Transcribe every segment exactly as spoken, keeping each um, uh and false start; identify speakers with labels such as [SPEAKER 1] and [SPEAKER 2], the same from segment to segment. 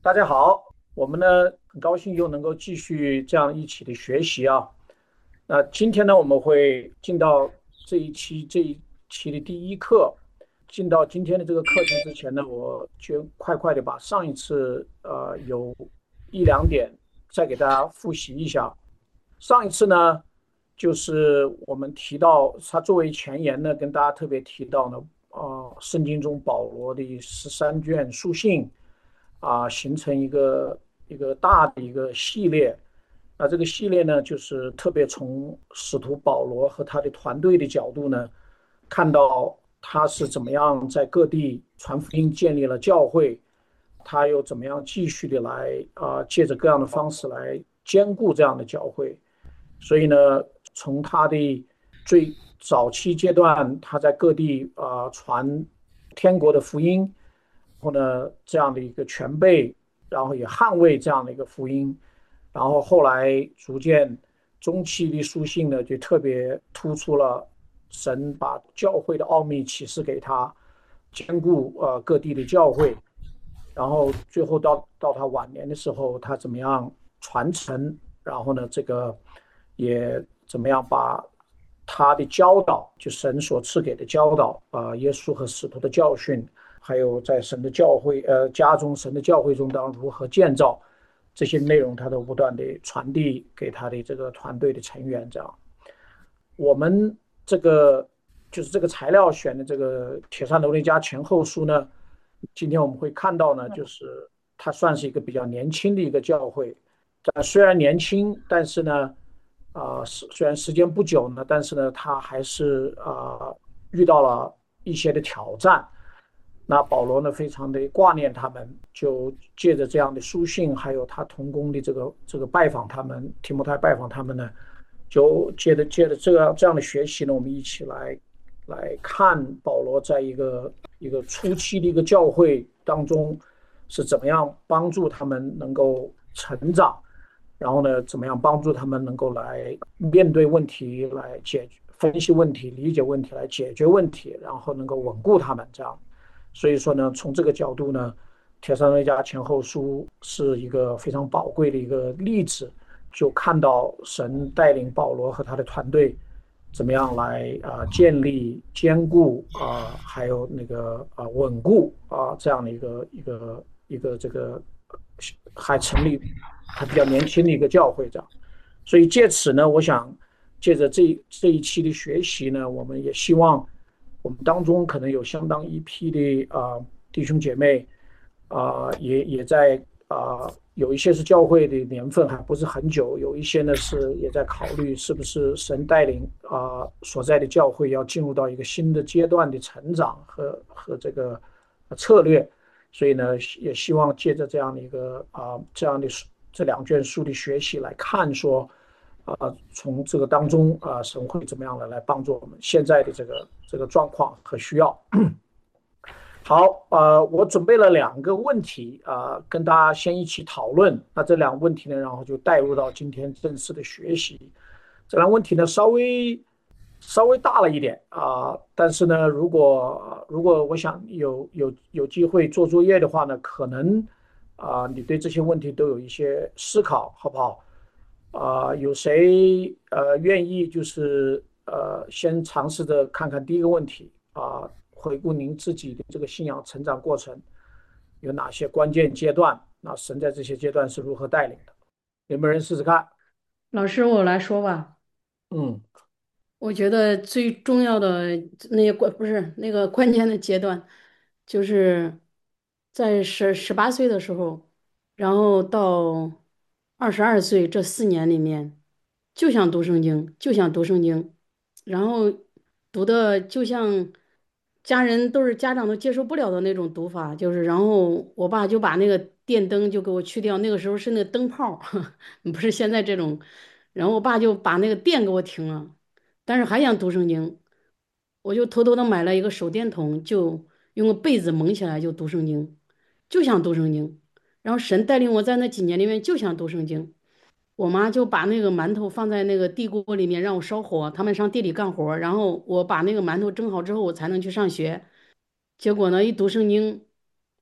[SPEAKER 1] 大家好，我们呢很高兴又能够继续这样一起的学习啊。那今天呢，我们会进到这一期这一期的第一课。进到今天的这个课程之前呢，我就快快的把上一次呃有一两点再给大家复习一下。上一次呢，就是我们提到他作为前言呢，跟大家特别提到呢，啊、圣经中保罗的十三卷书信啊、形成一个一个大的一个系列。那这个系列呢，就是特别从使徒保罗和他的团队的角度呢，看到他是怎么样在各地传福音，建立了教会，他又怎么样继续的来啊、借着各样的方式来兼顾这样的教会。所以呢，从他的最早期阶段，他在各地啊、传天国的福音，然后呢这样的一个全备，然后也捍卫这样的一个福音，然后后来逐渐中期的书信呢，就特别突出了神把教会的奥秘启示给他，兼顾呃各地的教会，然后最后到到他晚年的时候，他怎么样传承，然后呢，这个也怎么样把他的教导，就神所赐给的教导啊、呃耶稣和使徒的教训，还有在神的教会呃家中神的教会中当如何建造这些内容，他都不断的传递给他的这个团队的成员。这样，我们这个就是这个材料选的这个铁扇罗尼迦前后书呢，今天我们会看到呢，就是它算是一个比较年轻的一个教会，但虽然年轻，但是呢，啊、呃虽然时间不久呢，但是呢，他还是啊、呃遇到了一些的挑战。那保罗呢，非常的挂念他们，就借着这样的书信，还有他同工的这个这个拜访他们，提摩太拜访他们呢，就借着借着这个这样的学习呢，我们一起来来看保罗在一个一个初期的一个教会当中是怎么样帮助他们能够成长，然后呢，怎么样帮助他们能够来面对问题，来解决分析问题、理解问题，来解决问题，然后能够稳固他们这样。所以说呢，从这个角度呢，铁三维加前后书是一个非常宝贵的一个例子，就看到神带领保罗和他的团队怎么样来啊、呃建立、坚固啊、呃还有那个啊、呃稳固啊、这样的一个一个一个这个还成立还比较年轻的一个教会这样。所以借此呢，我想借着这这一期的学习呢，我们也希望我们当中可能有相当一批的啊、呃弟兄姐妹啊、呃也也在啊、呃有一些是教会的年份还不是很久，有一些呢是也在考虑是不是神带领啊、呃所在的教会要进入到一个新的阶段的成长和和这个策略，所以呢也希望借着这样的一个啊、呃这样的这两卷书的学习来看说。啊，从这个当中啊，神会怎么样的来帮助我们现在的这个这个状况和需要？好，呃，我准备了两个问题啊、呃跟大家先一起讨论。那这两个问题呢，然后就带入到今天正式的学习。这两个问题呢，稍微稍微大了一点啊、呃但是呢，如果如果我想有有有机会做作业的话呢，可能啊、呃你对这些问题都有一些思考，好不好？啊、有谁呃愿意就是呃先尝试着看看第一个问题啊、回顾您自己的这个信仰成长过程有哪些关键阶段？那神在这些阶段是如何带领的？有没有人试试看？
[SPEAKER 2] 老师，我来说吧。
[SPEAKER 1] 嗯
[SPEAKER 2] 我觉得最重要的那个关不是那个关键的阶段，就是在十十八岁的时候，然后到二十二岁这四年里面，就想读圣经，就想读圣经，然后读的就像家人都是家长都接受不了的那种读法，就是然后我爸就把那个电灯就给我去掉，那个时候是那个灯泡儿不是现在这种，然后我爸就把那个电给我停了。但是还想读圣经，我就偷偷的买了一个手电筒，就用个被子蒙起来就读圣经，就想读圣经。然后神带领我在那几年里面就想读圣经。我妈就把那个馒头放在那个地锅里面让我烧火，他们上地里干活儿然后我把那个馒头蒸好之后，我才能去上学。结果呢，一读圣经，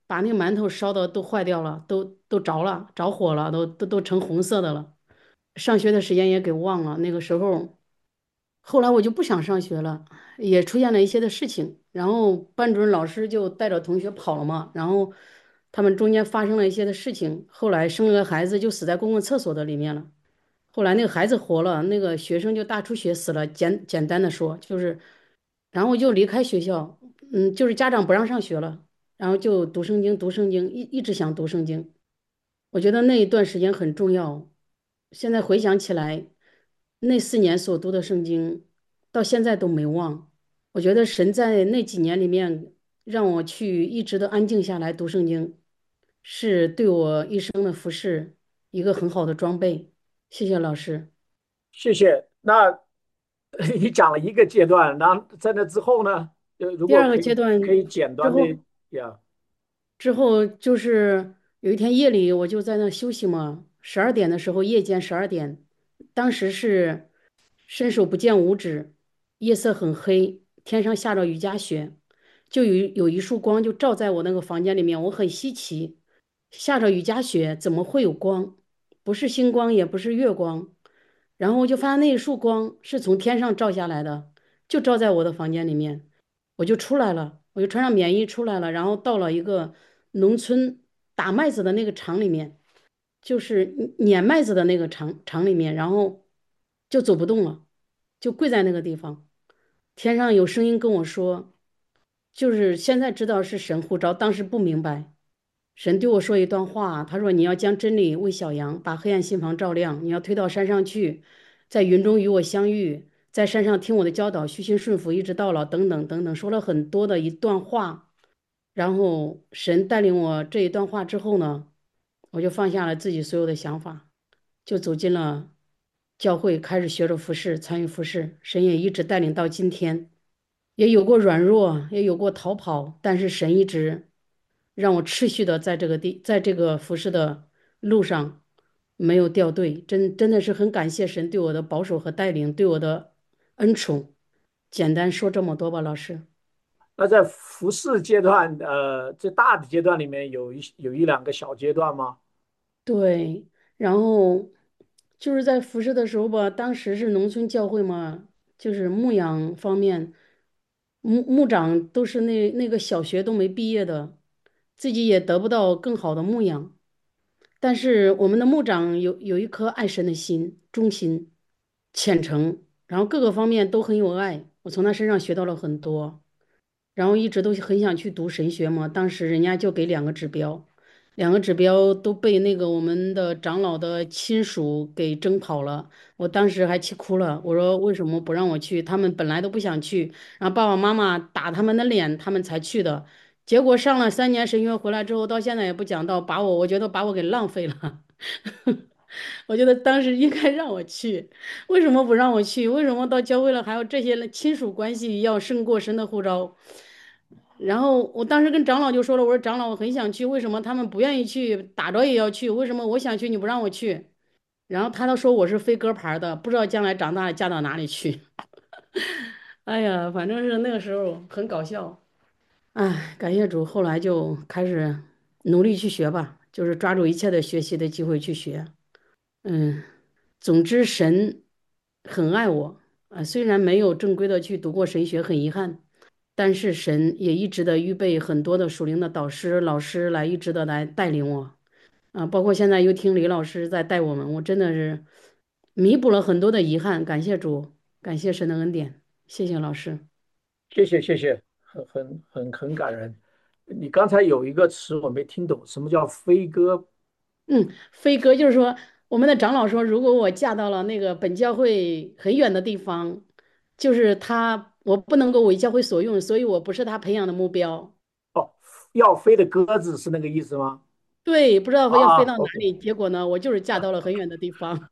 [SPEAKER 2] 把那个馒头烧的都坏掉了，都都着了，着火了，都都都成红色的了。上学的时间也给忘了，那个时候，后来我就不想上学了，也出现了一些的事情，然后班主任老师就带着同学跑了嘛，然后他们中间发生了一些的事情，后来生了个孩子就死在公共厕所的里面了。后来那个孩子活了，那个学生就大出血死了。简简单的说，就是，然后我就离开学校，嗯，就是家长不让上学了，然后就读圣经，读圣经，一一直想读圣经。我觉得那一段时间很重要。现在回想起来，那四年所读的圣经，到现在都没忘。我觉得神在那几年里面让我去一直的安静下来读圣经，是对我一生的服侍一个很好的装备。谢谢老师。
[SPEAKER 1] 谢谢。那你讲了一个阶段，那在那之后呢？呃，如
[SPEAKER 2] 第二个
[SPEAKER 1] 果可以
[SPEAKER 2] 阶段
[SPEAKER 1] 可以简短的
[SPEAKER 2] 之后，
[SPEAKER 1] 呀。
[SPEAKER 2] 之后就是有一天夜里，我就在那休息嘛，十二点的时候，夜间十二点，当时是伸手不见五指，夜色很黑，天上下着雨夹雪，就有有一束光就照在我那个房间里面，我很稀奇，下着雨夹雪怎么会有光？不是星光，也不是月光，然后我就发现那一束光是从天上照下来的，就照在我的房间里面。我就出来了，我就穿上棉衣出来了，然后到了一个农村打麦子的那个厂里面，就是碾麦子的那个厂厂里面，然后就走不动了，就跪在那个地方。天上有声音跟我说，就是现在知道是神呼召，当时不明白。神对我说一段话，他说：“你要将真理为小羊，把黑暗心房照亮。你要推到山上去，在云中与我相遇，在山上听我的教导，虚心顺服，一直到老。”等等等等，说了很多的一段话。然后神带领我这一段话之后呢，我就放下了自己所有的想法，就走进了教会，开始学着服侍，参与服侍。神也一直带领到今天。也有过软弱，也有过逃跑，但是神一直让我持续的在这个地，在这个服侍的路上没有掉队，真真的是很感谢神对我的保守和带领，对我的恩宠。简单说这么多吧，老师。
[SPEAKER 1] 那在服饰阶段，呃，最大的阶段里面有一有一两个小阶段吗？
[SPEAKER 2] 对，然后就是在服侍的时候吧，当时是农村教会嘛，就是牧养方面，牧牧长都是那那个小学都没毕业的，自己也得不到更好的牧养。但是我们的牧长有有一颗爱神的心，忠心、虔诚，然后各个方面都很有爱，我从他身上学到了很多。然后一直都很想去读神学嘛，当时人家就给两个指标，两个指标都被那个我们的长老的亲属给征跑了，我当时还气哭了，我说为什么不让我去？他们本来都不想去，然后爸爸妈妈打他们的脸，他们才去的。结果上了三年神学回来之后，到现在也不讲道，把我我觉得把我给浪费了。我觉得当时应该让我去，为什么不让我去？为什么到教会了还要这些亲属关系要胜过神的呼召？然后我当时跟长老就说了，我说长老，我很想去，为什么他们不愿意去？打着也要去，为什么我想去你不让我去？然后他都说我是飞鸽牌儿的，不知道将来长大了嫁到哪里去。哎呀，反正是那个时候很搞笑。哎，感谢主，后来就开始努力去学吧，就是抓住一切的学习的机会去学。嗯，总之神很爱我啊，虽然没有正规的去读过神学，很遗憾。但是神也一直的预备很多的属灵的导师、老师来一直的来带领我啊，包括现在又听李老师在带我们，我真的是弥补了很多的遗憾，感谢主，感谢神的恩典，谢谢老师。
[SPEAKER 1] 谢谢谢谢，很很很很感人。你刚才有一个词我没听懂，什么叫飞鸽？
[SPEAKER 2] 嗯，飞哥就是说，我们的长老说，如果我嫁到了那个本教会很远的地方，就是他我不能够为教会所用，所以我不是他培养的目标。
[SPEAKER 1] 哦，要飞的鸽子是那个意思吗？
[SPEAKER 2] 对，不知道要飞
[SPEAKER 1] 啊
[SPEAKER 2] 到哪
[SPEAKER 1] ，OK
[SPEAKER 2] 里，结果呢，我就是嫁到了很远的地方。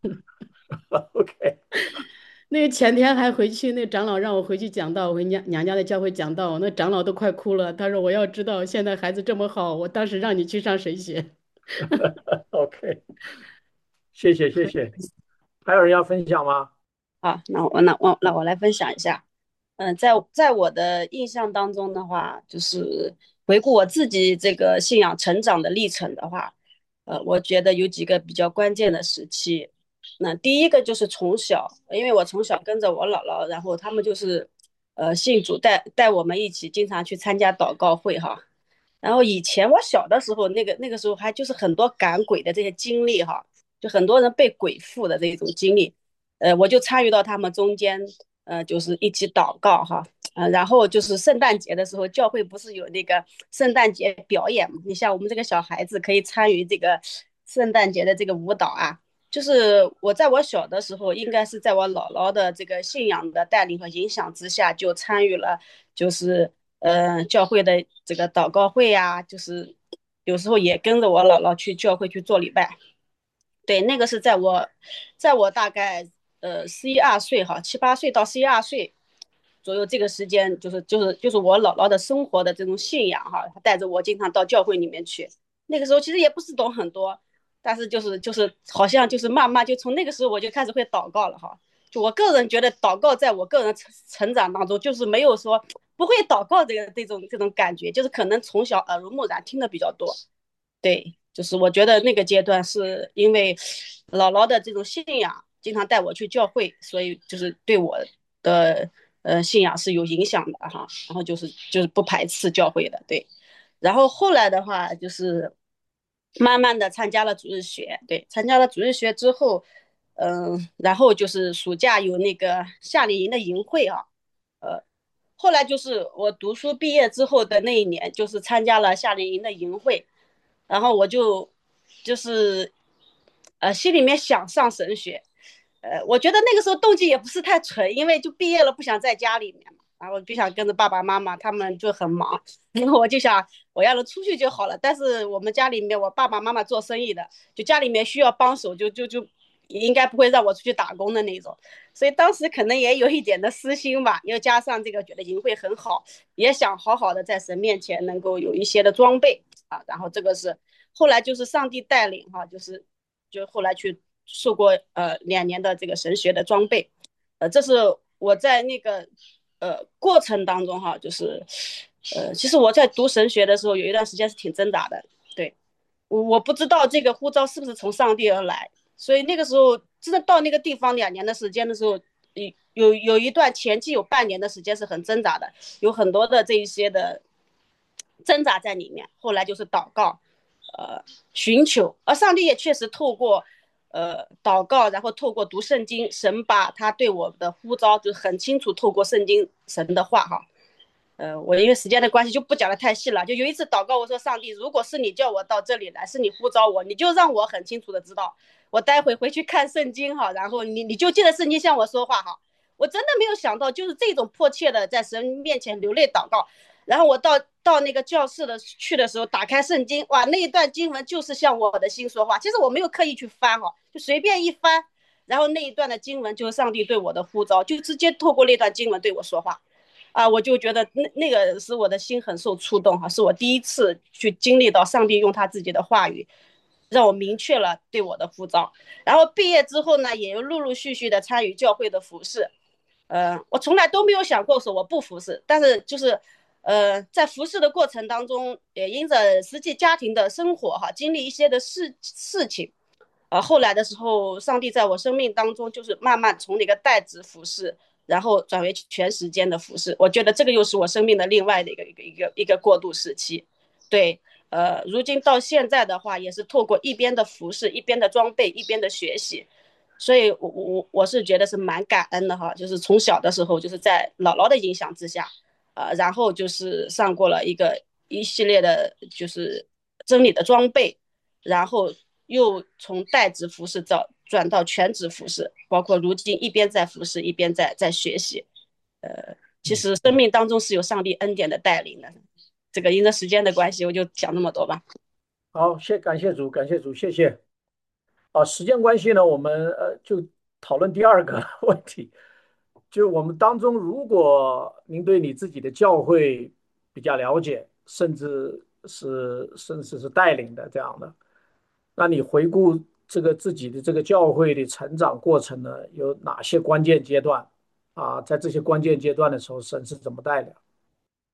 [SPEAKER 1] OK。
[SPEAKER 2] 那个前天还回去，那长老让我回去讲道，我回娘娘家的教会讲道，那长老都快哭了。他说：“我要知道现在孩子这么好，我当时让你去上神学。”
[SPEAKER 1] OK，谢谢谢谢。还有人要分享吗？
[SPEAKER 3] 好，那我那我那我来分享一下。嗯，在在我的印象当中的话，就是回顾我自己这个信仰成长的历程的话，呃，我觉得有几个比较关键的时期。那第一个就是从小，因为我从小跟着我姥姥，然后他们就是呃信主带带我们一起经常去参加祷告会哈。然后以前我小的时候，那个那个时候还就是很多赶鬼的这些经历哈，就很多人被鬼附的这种经历，呃，我就参与到他们中间，呃，就是一起祷告哈。呃，然后就是圣诞节的时候，教会不是有那个圣诞节表演嘛？你像我们这个小孩子可以参与这个圣诞节的这个舞蹈啊。就是我在我小的时候，应该是在我姥姥的这个信仰的带领和影响之下，就参与了，就是呃教会的这个祷告会呀、啊就是有时候也跟着我姥姥去教会去做礼拜。对，那个是在我，在我大概呃十一二岁哈，七八岁到十一二岁左右这个时间，就是就是就是我姥姥的生活的这种信仰哈，她带着我经常到教会里面去。那个时候其实也不是懂很多，但是就是就是好像就是慢慢就从那个时候我就开始会祷告了哈。就我个人觉得祷告在我个人成成长当中，就是没有说不会祷告这个这种这种感觉，就是可能从小耳濡目染听的比较多。对，就是我觉得那个阶段是因为姥姥的这种信仰，经常带我去教会，所以就是对我的呃信仰是有影响的哈。然后就是就是不排斥教会的，对。然后后来的话就是慢慢的参加了主日学，对，参加了主日学之后，嗯、呃然后就是暑假有那个夏令营的营会啊，呃，后来就是我读书毕业之后的那一年，就是参加了夏令营的营会。然后我就就是呃心里面想上神学。呃，我觉得那个时候动机也不是太纯，因为就毕业了不想在家里面嘛，然后就想跟着爸爸妈妈，他们就很忙，然后我就想我要能出去就好了。但是我们家里面我爸爸妈妈做生意的，就家里面需要帮手，就就就应该不会让我出去打工的那种。所以当时可能也有一点的私心吧，又加上这个觉得营会很好，也想好好的在神面前能够有一些的装备啊。然后这个是后来就是上帝带领哈、啊，就是就后来去受过呃两年的这个神学的装备。呃，这是我在那个呃过程当中哈、啊，就是呃其实我在读神学的时候有一段时间是挺挣扎的。对，我我不知道这个呼召是不是从上帝而来，所以那个时候真的到那个地方两年的时间的时候，有有一段前期有半年的时间是很挣扎的，有很多的这一些的挣扎在里面。后来就是祷告，呃，寻求，而上帝也确实透过呃祷告，然后透过读圣经，神把他对我的呼召就很清楚，透过圣经神的话哈。呃，我因为时间的关系就不讲的太细了。就有一次祷告，我说上帝，如果是你叫我到这里来，是你呼召我，你就让我很清楚的知道，我待会回去看圣经哈，然后你你就借着圣经向我说话哈。我真的没有想到，就是这种迫切的在神面前流泪祷告。然后我到到那个教室的去的时候，打开圣经，哇，那一段经文就是向我的心说话。其实我没有刻意去翻哈，就随便一翻，然后那一段的经文就是上帝对我的呼召，就直接透过那段经文对我说话。啊，我就觉得那那个使我的心很受触动哈，是我第一次去经历到上帝用他自己的话语，让我明确了对我的呼召。然后毕业之后呢，也陆陆续续的参与教会的服饰。呃，我从来都没有想过说我不服侍，但是就是呃，在服侍的过程当中，也因着实际家庭的生活哈，经历一些的事事情。呃，后来的时候，上帝在我生命当中就是慢慢从那个代职服侍，然后转为全时间的服侍。我觉得这个又是我生命的另外的一个一个一个一个过渡时期。对，呃，如今到现在的话，也是透过一边的服侍，一边的装备，一边的学习。所以我我我是觉得是蛮感恩的哈，就是从小的时候就是在姥姥的影响之下，呃，然后就是上过了一个一系列的，就是真理的装备，然后又从代职服饰转转到全职服饰，包括如今一边在服饰，一边在在学习。呃，其
[SPEAKER 1] 嗯，
[SPEAKER 3] 实生命当中是有上帝恩典的带领的。这个因着时间的关系，我就讲那么多吧。
[SPEAKER 1] 好，谢感谢主，感谢主，谢谢。啊，时间关系呢，我们呃就讨论第二个问题，就我们当中，如果您对你自己的教会比较了解，甚至是甚至是带领的这样的，那你回顾这个自己的这个教会的成长过程呢，有哪些关键阶段啊？在这些关键阶段的时候，神是怎么带的？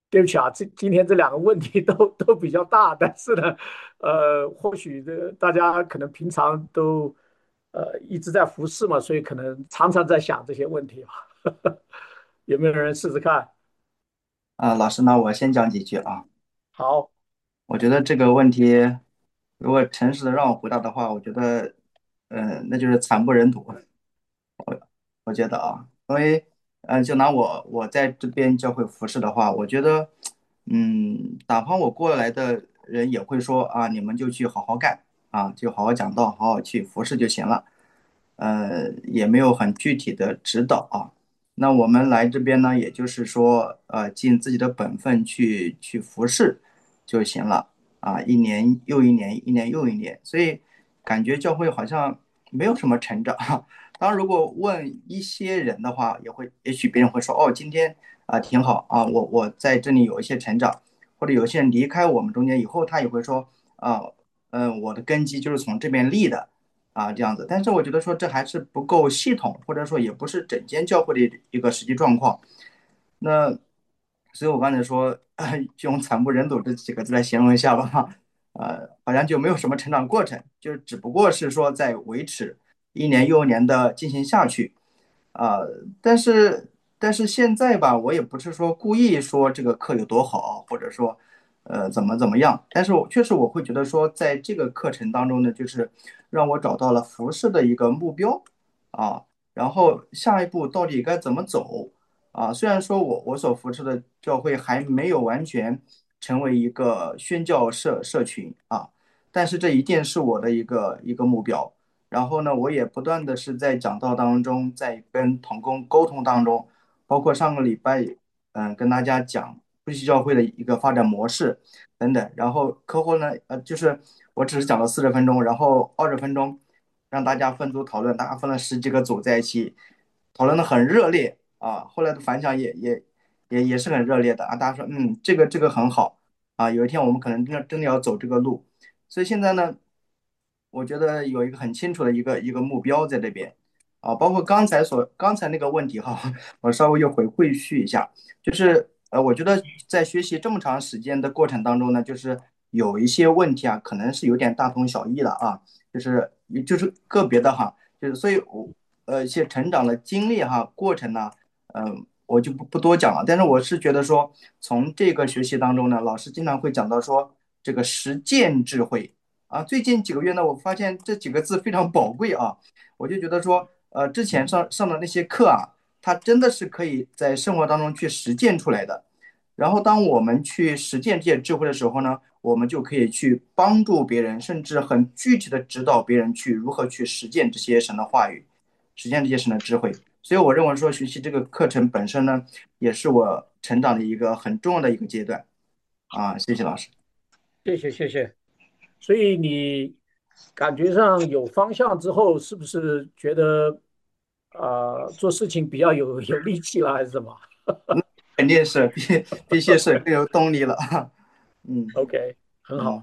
[SPEAKER 1] 对不起啊，这今天这两个问题都都比较大，但是呢，呃，或许这个大家可能平常都呃一直在服侍嘛，所以可能常常在想这些问题吧。有没有人试试看？
[SPEAKER 4] 啊，老师，那我先讲几句啊。
[SPEAKER 1] 好，
[SPEAKER 4] 我觉得这个问题，如果诚实的让我回答的话，我觉得，呃，那就是惨不忍睹。我觉得啊，因为，呃，就拿我我在这边教会服侍的话，我觉得，嗯，哪怕我过来的人也会说啊，你们就去好好干啊，就好好讲道，好好去服侍就行了。呃，也没有很具体的指导啊。那我们来这边呢，也就是说，呃，尽自己的本分去去服侍就行了啊，一年又一年，一年又一年，所以感觉教会好像没有什么成长。当然，如果问一些人的话，也会，也许别人会说，哦，今天啊，挺好啊，我我在这里有一些成长，或者有些人离开我们中间以后，他也会说，啊，嗯，我的根基就是从这边立的。啊，这样子。但是我觉得说这还是不够系统，或者说也不是整间教会的一个实际状况。那所以我刚才说，就用惨不忍睹这几个字来形容一下吧。呃，好像就没有什么成长过程，就只不过是说在维持一年又一年的进行下去。啊、但是但是现在吧，我也不是说故意说这个课有多好，或者说呃怎么怎么样，但是我确实我会觉得说，在这个课程当中呢，就是让我找到了服饰的一个目标啊，然后下一步到底该怎么走啊？虽然说我我所服侍的教会还没有完全成为一个宣教社社群啊，但是这一定是我的一个一个目标。然后呢，我也不断的是在讲道当中，在跟同工沟通当中，包括上个礼拜，嗯，跟大家讲夫妻教会的一个发展模式等等。然后课后呢，呃，就是我只是讲了四十分钟，然后二十分钟让大家分组讨论，大家分了十几个组在一起讨论的很热烈啊。后来的反响也也也也是很热烈的啊，大家说嗯，这个这个很好啊，有一天我们可能真的真的要走这个路。所以现在呢，我觉得有一个很清楚的一个一个目标在这边啊，包括刚才所刚才那个问题哈，我稍微又回会续一下，就是呃，我觉得在学习这么长时间的过程当中呢，就是有一些问题啊，可能是有点大同小异了啊，就是也就是个别的哈，就是所以我呃一些成长的经历哈过程呢，嗯、我就不不多讲了，但是我是觉得说，从这个学习当中呢，老师经常会讲到说这个实践智慧。啊，最近几个月呢，我发现这几个字非常宝贵啊，我就觉得说，呃，之前上上的那些课啊，它真的是可以在生活当中去实践出来的。然后，当我们去实践这些智慧的时候呢，我们就可以去帮助别人，甚至很具体的指导别人去如何去实践这些神的话语，实践这些神的智慧。所以，我认为说，学习这个课程本身呢，也是我成长的一个很重要的一个阶段啊。谢谢老师。
[SPEAKER 1] 谢谢谢谢。所以你感觉上有方向之后，是不是觉得呃做事情比较有有力气了，还是什么
[SPEAKER 4] 肯定是必必须是更有动力了。嗯
[SPEAKER 1] ？OK，很
[SPEAKER 4] 嗯。
[SPEAKER 1] 好。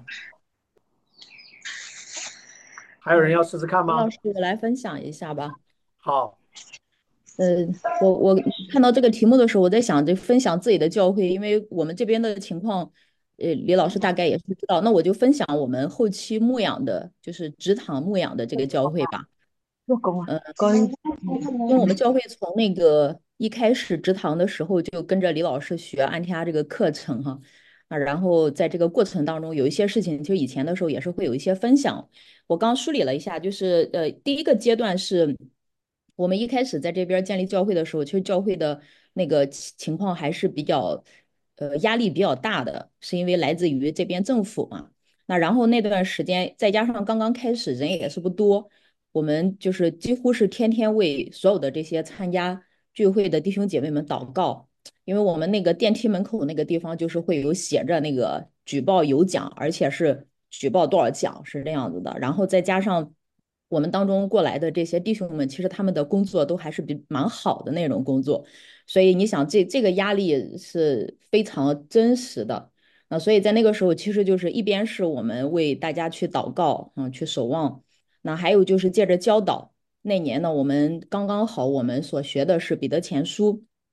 [SPEAKER 1] 还有人要试试看吗？
[SPEAKER 5] 李老师，我来分享一下吧。
[SPEAKER 1] 好，
[SPEAKER 5] 呃，我我看到这个题目的时候，我在想着分享自己的教会，因为我们这边的情况，呃，李老师大概也是知道。那我就分享我们后期牧养的，就是职堂牧养的这个教会吧。
[SPEAKER 6] 做工啊，
[SPEAKER 5] 嗯，
[SPEAKER 6] 关于
[SPEAKER 5] 因为我们教会从那个一开始植堂的时候就跟着李老师学安提阿这个课程哈，啊，然后在这个过程当中有一些事情，就以前的时候也是会有一些分享。我刚梳理了一下，就是呃，第一个阶段是我们一开始在这边建立教会的时候，其实教会的那个情情况还是比较呃压力比较大的，是因为来自于这边政府嘛。那然后那段时间再加上刚刚开始人也是不多。我们就是几乎是天天为所有的这些参加聚会的弟兄姐妹们祷告，因为我们那个电梯门口那个地方就是会有写着那个举报有奖，而且是举报多少奖是这样子的。然后再加上我们当中过来的这些弟兄们，其实他们的工作都还是比蛮好的那种工作，所以你想这这个压力是非常真实的。那所以在那个时候，其实就是一边是我们为大家去祷告，嗯，去守望。那还有就是借着教导，那年呢，我们刚刚好，我们所学的是彼得前书，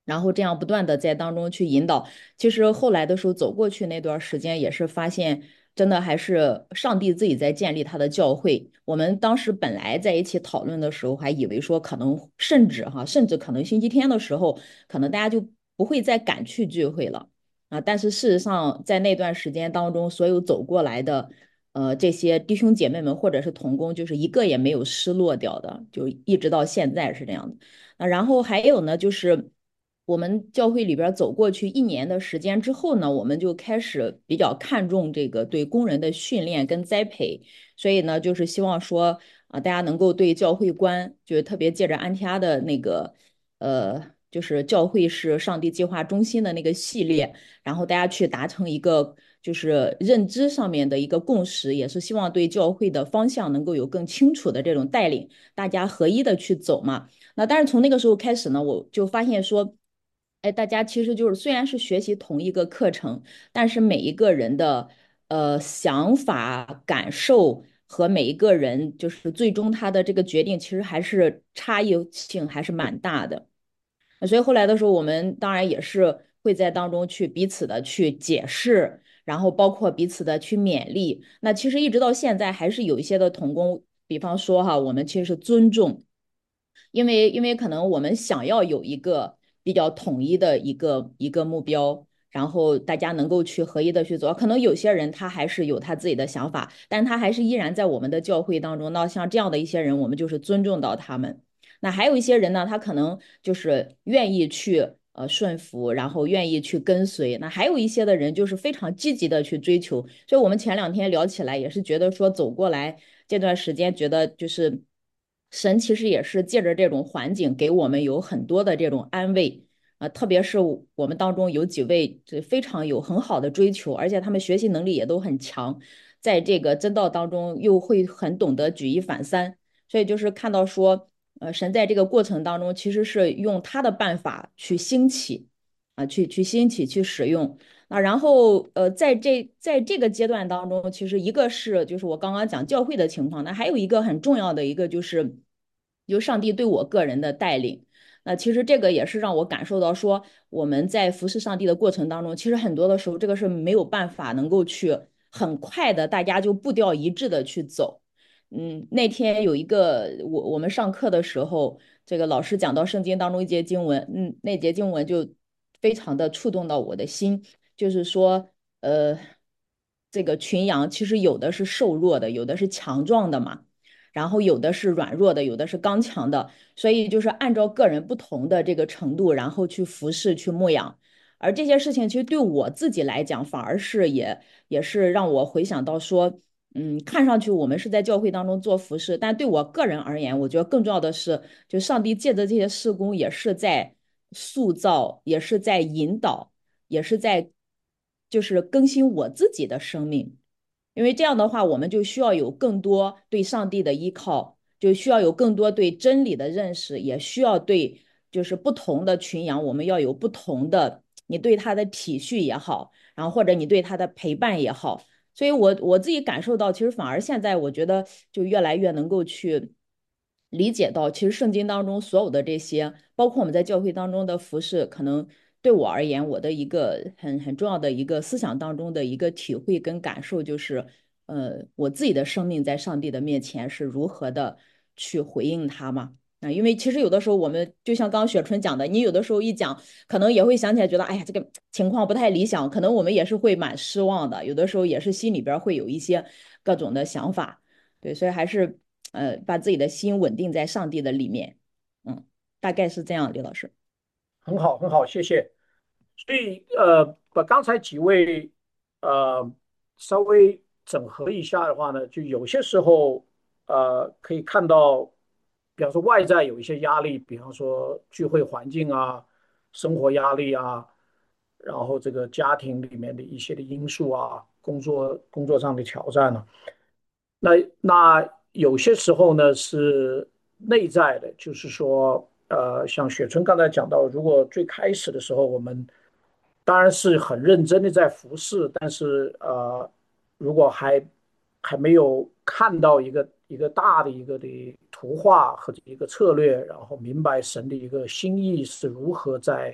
[SPEAKER 5] 然后这样不断的在当中去引导。其实后来的时候走过去那段时间，也是发现真的还是上帝自己在建立他的教会。我们当时本来在一起讨论的时候，还以为说可能甚至哈，甚至可能星期天的时候，可能大家就不会再赶去聚会了啊。但是事实上，在那段时间当中，所有走过来的。呃，这些弟兄姐妹们或者是同工，就是一个也没有失落掉的，就一直到现在是这样的。那然后还有呢，就是我们教会里边走过去一年的时间之后呢，我们就开始比较看重这个对工人的训练跟栽培，所以呢，就是希望说啊，大家能够对教会观，就是特别借着安提阿的那个呃。就是教会是上帝计划中心的那个系列，然后大家去达成一个就是认知上面的一个共识，也是希望对教会的方向能够有更清楚的这种带领，大家合一的去走嘛。那但是从那个时候开始呢，我就发现说，哎，大家其实就是虽然是学习同一个课程，但是每一个人的呃想法、感受和每一个人就是最终他的这个决定，其实还是差异性还是蛮大的。所以后来的时候，我们当然也是会在当中去彼此的去解释，然后包括彼此的去勉励。那其实一直到现在，还是有一些的同工，比方说哈，我们其实是尊重，因为因为可能我们想要有一个比较统一的一个一个目标。然后大家能够去合一的去做，可能有些人他还是有他自己的想法，但他还是依然在我们的教会当中。那像这样的一些人，我们就是尊重到他们。那还有一些人呢，他可能就是愿意去呃顺服，然后愿意去跟随。那还有一些的人就是非常积极的去追求。所以我们前两天聊起来也是觉得说，走过来这段时间，觉得就是神其实也是借着这种环境给我们有很多的这种安慰。啊、呃，特别是我们当中有几位这非常有很好的追求，而且他们学习能力也都很强，在这个真道当中又会很懂得举一反三，所以就是看到说，呃，神在这个过程当中其实是用他的办法去兴起，啊、呃，去去兴起去使用。啊，然后呃，在这在这个阶段当中，其实一个是就是我刚刚讲教会的情况，那还有一个很重要的一个就是由上帝对我个人的带领。那其实这个也是让我感受到说，我们在服侍上帝的过程当中，其实很多的时候这个是没有办法能够去很快的大家就步调一致的去走。嗯，那天有一个我我们上课的时候，这个老师讲到圣经当中一节经文，嗯，那节经文就非常的触动到我的心，就是说，呃，这个群羊其实有的是瘦弱的，有的是强壮的嘛，然后有的是软弱的，有的是刚强的，所以就是按照个人不同的这个程度，然后去服侍、去牧养。而这些事情其实对我自己来讲，反而是也也是让我回想到说。嗯，看上去我们是在教会当中做服饰，但对我个人而言，我觉得更重要的是，就上帝借着这些事工，也是在塑造，也是在引导，也是在就是更新我自己的生命。因为这样的话，我们就需要有更多对上帝的依靠，就需要有更多对真理的认识，也需要对就是不同的群羊，我们要有不同的你对他的体恤也好，然后或者你对他的陪伴也好。所以我我自己感受到，其实反而现在我觉得就越来越能够去理解到，其实圣经当中所有的这些，包括我们在教会当中的服饰，可能对我而言，我的一个很很重要的一个思想当中的一个体会跟感受，就是呃，我自己的生命在上帝的面前是如何的去回应他嘛。啊，因为其实有的时候我们就像刚刚雪春讲的，你有的时候一讲，可能也会想起来，觉得哎呀，这个情况不太理想，可能我们也是会蛮失望的，有的时候也是心里边会有一些各种的想法，对，所以还是呃把自己的心稳定在上帝的里面，嗯，大概是这样，李老师。
[SPEAKER 1] 很好，很好，谢谢。所以呃，把刚才几位呃稍微整合一下的话呢，就有些时候呃可以看到，比方说外在有一些压力，比方说聚会环境啊、生活压力啊，然后这个家庭里面的一些的因素啊，工作工作上的挑战呢、那那有些时候呢是内在的，就是说，呃，像雪春刚才讲到，如果最开始的时候我们当然是很认真的在服侍，但是呃，如果还还没有看到一个一个大的一个的图画或者一个策略，然后明白神的一个心意是如何在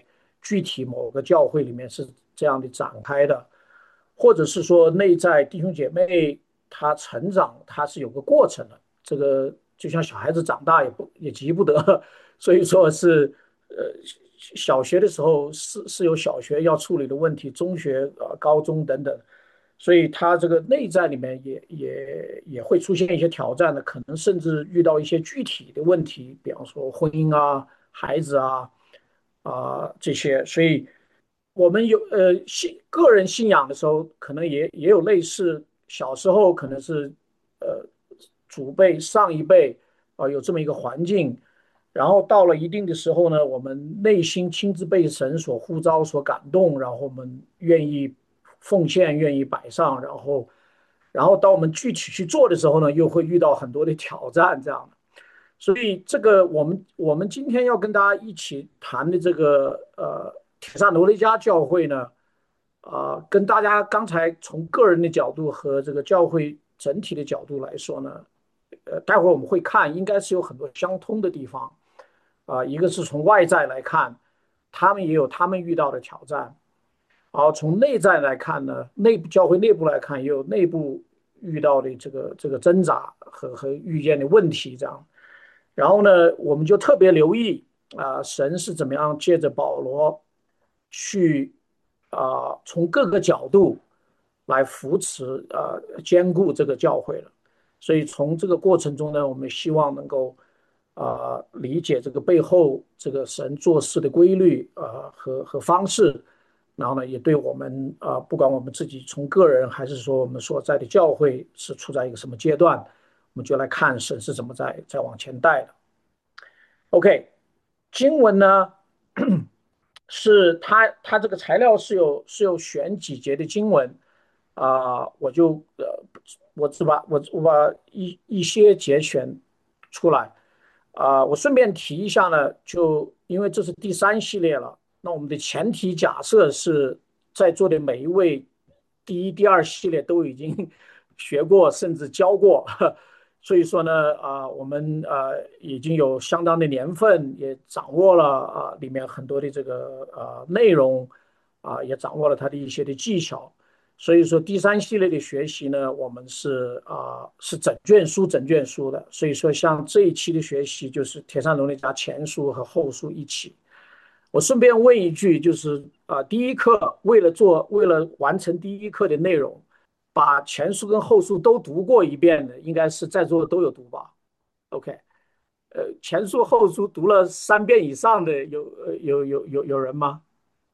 [SPEAKER 1] 具体某个教会里面是这样的展开的，或者是说内在弟兄姐妹他成长他是有个过程的，这个就像小孩子长大也不也急不得，所以说是呃小学的时候是是有小学要处理的问题，中学呃高中等等。所以他这个内在里面也也也会出现一些挑战的，可能甚至遇到一些具体的问题，比方说婚姻啊、孩子啊啊、这些。所以我们有呃信个人信仰的时候，可能也也有类似，小时候可能是呃祖辈上一辈啊、有这么一个环境，然后到了一定的时候呢，我们内心亲自被神所呼召、所感动，然后我们愿意奉献、愿意摆上，然后，然后当我们具体去做的时候呢，又会遇到很多的挑战，这样的。所以这个我们我们今天要跟大家一起谈的这个呃铁萨罗尼迦教会呢，啊、呃跟大家刚才从个人的角度和这个教会整体的角度来说呢，呃，待会儿我们会看，应该是有很多相通的地方。啊、一个是从外在来看，他们也有他们遇到的挑战，然后从内在来看呢，内部教会内部来看，也有内部遇到的这个这个挣扎和和遇见的问题这样。然后呢，我们就特别留意啊、神是怎么样借着保罗去啊、从各个角度来扶持啊、兼顾这个教会了。所以从这个过程中呢，我们希望能够啊、理解这个背后这个神做事的规律啊、和和方式，然后呢，也对我们啊、不管我们自己从个人还是说我们所在的教会是处在一个什么阶段，我们就来看神是怎么在在往前带的。OK，经文呢是它它这个材料是有是有选几节的经文啊、我就呃我只把我我把一一些节选出来啊、我顺便提一下呢，就因为这是第三系列了，那我们的前提假设是在座的每一位第一、第二系列都已经学过，甚至教过，所以说呢，啊、我们呃已经有相当的年份，也掌握了啊、里面很多的这个呃内容，啊、也掌握了它的一些的技巧。所以说第三系列的学习呢，我们是啊、是整卷书整卷书的。所以说像这一期的学习就是铁扇龙的加前书和后书一起。我顺便问一句，就是啊、第一课为了做为了完成第一课的内容，把前书跟后书都读过一遍的，应该是在座的都有读吧？OK，呃，前书后书读了三遍以上的有呃有有有有人吗？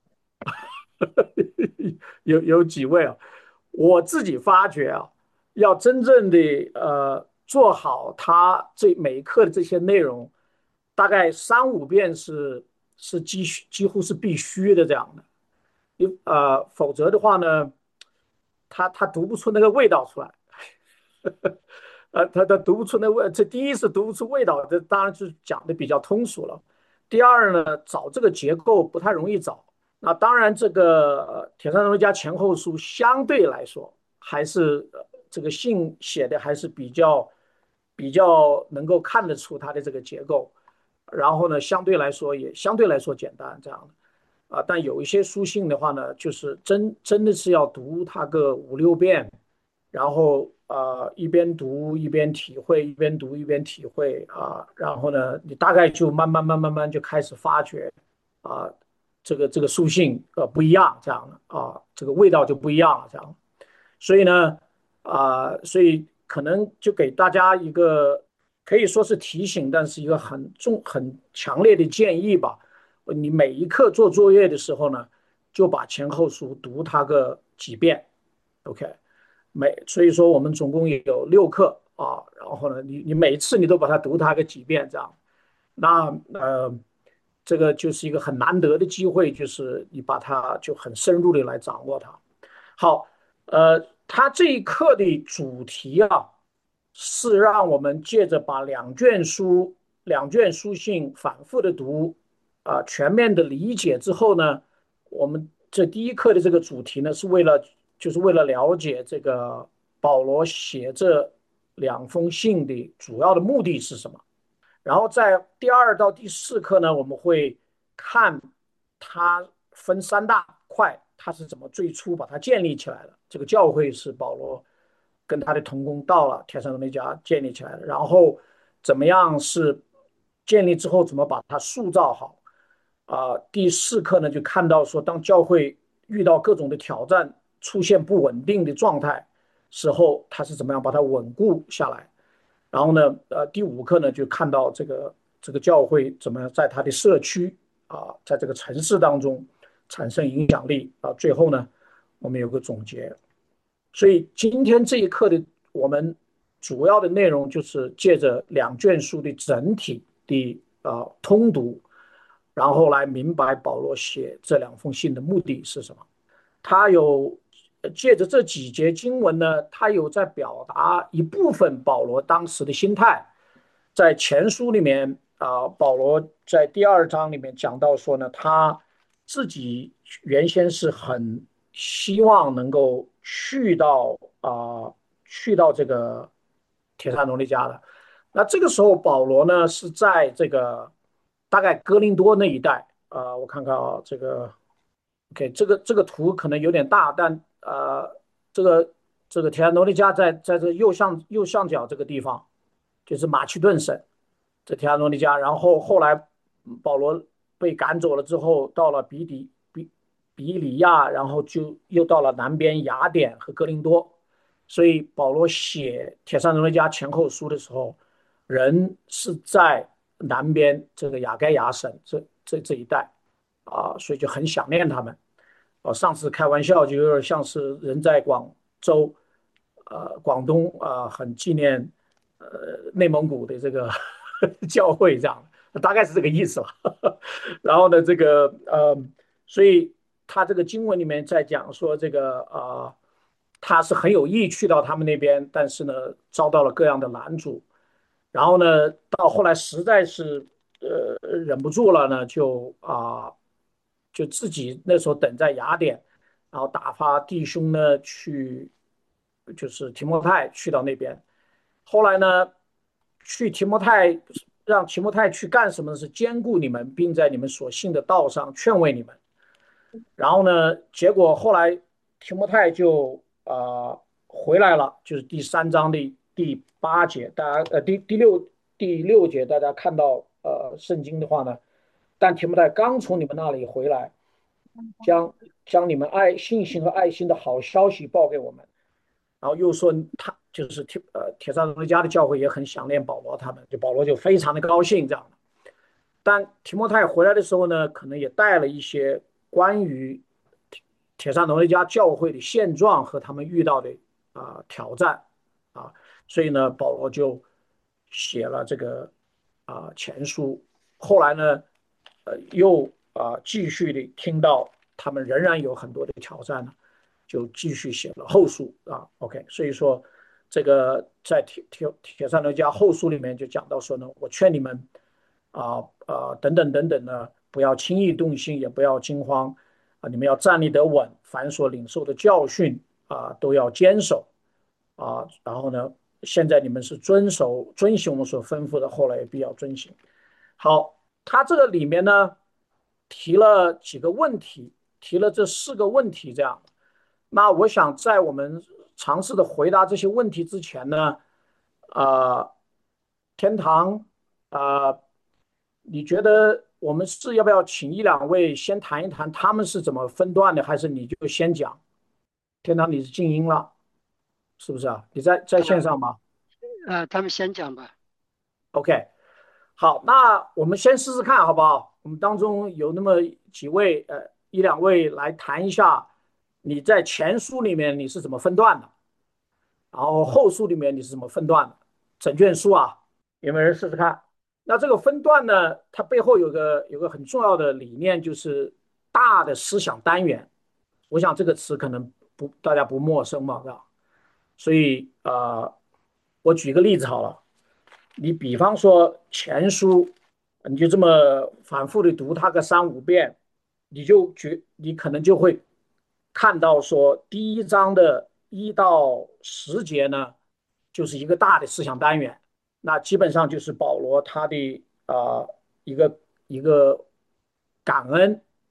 [SPEAKER 1] 有有几位啊？我自己发觉啊，要真正的呃做好他这每一课的这些内容，大概三五遍是是几几乎是必须的这样的。你呃，否则的话呢，他他读不出那个味道出来。呃，他他读不出那味，这第一是读不出味道，这当然是讲的比较通俗了。第二呢，找这个结构不太容易找。那当然，这个呃铁三角加前后书相对来说还是呃这个信写的还是比较比较能够看得出它的这个结构，然后呢，相对来说也相对来说简单这样的啊。但有一些书信的话呢，就是真真的是要读它个五六遍，然后呃一边读一边体会，一边读一边体会啊，然后呢，你大概就慢慢慢慢慢就开始发觉啊，这个这个书信呃不一样，这样的啊，这个味道就不一样了，这样。所以呢，啊、所以可能就给大家一个可以说是提醒，但是一个很重、很强烈的建议吧。你每一课做作业的时候呢，就把前后书读它个几遍，OK。每所以说我们总共有六课啊，然后呢，你你每次你都把它读它个几遍这样，那呃，这个就是一个很难得的机会，就是你把它就很深入的来掌握它。好，呃，它这一课的主题啊，是让我们借着把两卷书、两卷书信反复的读，啊、呃全面的理解之后呢，我们这第一课的这个主题呢，是为了就是为了了解这个保罗写这两封信的主要的目的是什么。然后在第二到第四课呢，我们会看他分三大块，他是怎么最初把它建立起来的？这个教会是保罗跟他的同工到了帖撒罗尼迦建立起来的，然后怎么样是建立之后怎么把它塑造好？啊、呃第四课呢就看到说，当教会遇到各种的挑战，出现不稳定的状态时候，他是怎么样把它稳固下来？然后呢，呃，第五课呢就看到这个这个教会怎么样在他的社区啊，在这个城市当中产生影响力啊。最后呢，我们有个总结。所以今天这一课的我们主要的内容就是借着两卷书的整体的呃通读，然后来明白保罗写这两封信的目的是什么。他有借着这几节经文呢，他有在表达一部分保罗当时的心态。在前书里面啊、呃保罗在第二章里面讲到说呢，他自己原先是很希望能够去到啊、呃去到这个铁萨罗尼迦的。那这个时候保罗呢是在这个大概哥林多那一带啊、呃我看看啊，这个 OK，这个这个图可能有点大，但呃，这个这个铁萨罗尼迦在在这右上右上角这个地方，就是马其顿省，这铁萨罗尼迦。然后后来保罗被赶走了之后，到了比底比比里亚，然后就又到了南边雅典和哥林多。所以保罗写铁萨罗尼迦前后书的时候，人是在南边这个亚该亚省这这这一带啊，所以就很想念他们。哦，上次开玩笑就有点像是人在广州，呃，广东啊、呃很纪念呃内蒙古的这个教会这样，大概是这个意思吧。然后呢，这个呃，所以他这个经文里面在讲说这个啊、呃他是很有意去到他们那边，但是呢，遭到了各样的拦阻。然后呢，到后来实在是呃忍不住了呢，就啊、就自己那时候等在雅典，然后打发弟兄呢去，就是提摩太去到那边。后来呢，去提摩太让提摩太去干什么呢？是兼顾你们，并在你们所信的道上劝慰你们。然后呢，结果后来提摩太就啊、呃回来了，就是第三章的第八节，大家呃第第六第六节，大家看到呃圣经的话呢，但提摩太刚从你们那里回来，将将你们爱信心和爱心的好消息报给我们，然后又说他就是铁呃铁萨罗尼迦的教会也很想念保罗他们，就保罗就非常的高兴这样的。但提摩太回来的时候呢，可能也带了一些关于铁萨罗尼迦教会的现状和他们遇到的啊、呃挑战啊，所以呢，保罗就写了这个啊、呃前书。后来呢，呃，又啊、呃继续的听到他们仍然有很多的挑战呢，就继续写了后书啊。OK，所以说这个在铁铁铁萨罗尼迦后书里面就讲到说呢，我劝你们。啊啊等等等等呢，不要轻易动心，也不要惊慌啊！你们要站立得稳，凡所领受的教训啊，都要坚守啊。然后呢，现在你们是遵守遵循我们所吩咐的，后来也必要遵行。好，他这个里面呢提了几个问题，提了这四个问题，这样。那我想在我们尝试的回答这些问题之前呢，啊、天堂啊、呃你觉得我们是要不要请一两位先谈一谈他们是怎么分段的，还是你就先讲？天堂你是静音了，是不是啊？你在在线
[SPEAKER 6] 呃
[SPEAKER 1] 上吗
[SPEAKER 6] 呃，他们先讲吧。
[SPEAKER 1] ？OK，好，那我们先试试看好不好？我们当中有那么几位呃一两位来谈一下你在前书里面你是怎么分段的，然后后书里面你是怎么分段的？整卷书啊，有没有人试试看？那这个分段呢，它背后有个有个很重要的理念，就是大的思想单元。我想这个词可能不大家不陌生嘛，是吧？所以呃，我举个例子好了，你比方说前书，你就这么反复的读它个三五遍，你就觉你可能就会看到说，第一章的一到十节呢，就是一个大的思想单元。那基本上就是保罗他的啊、呃一个一个感恩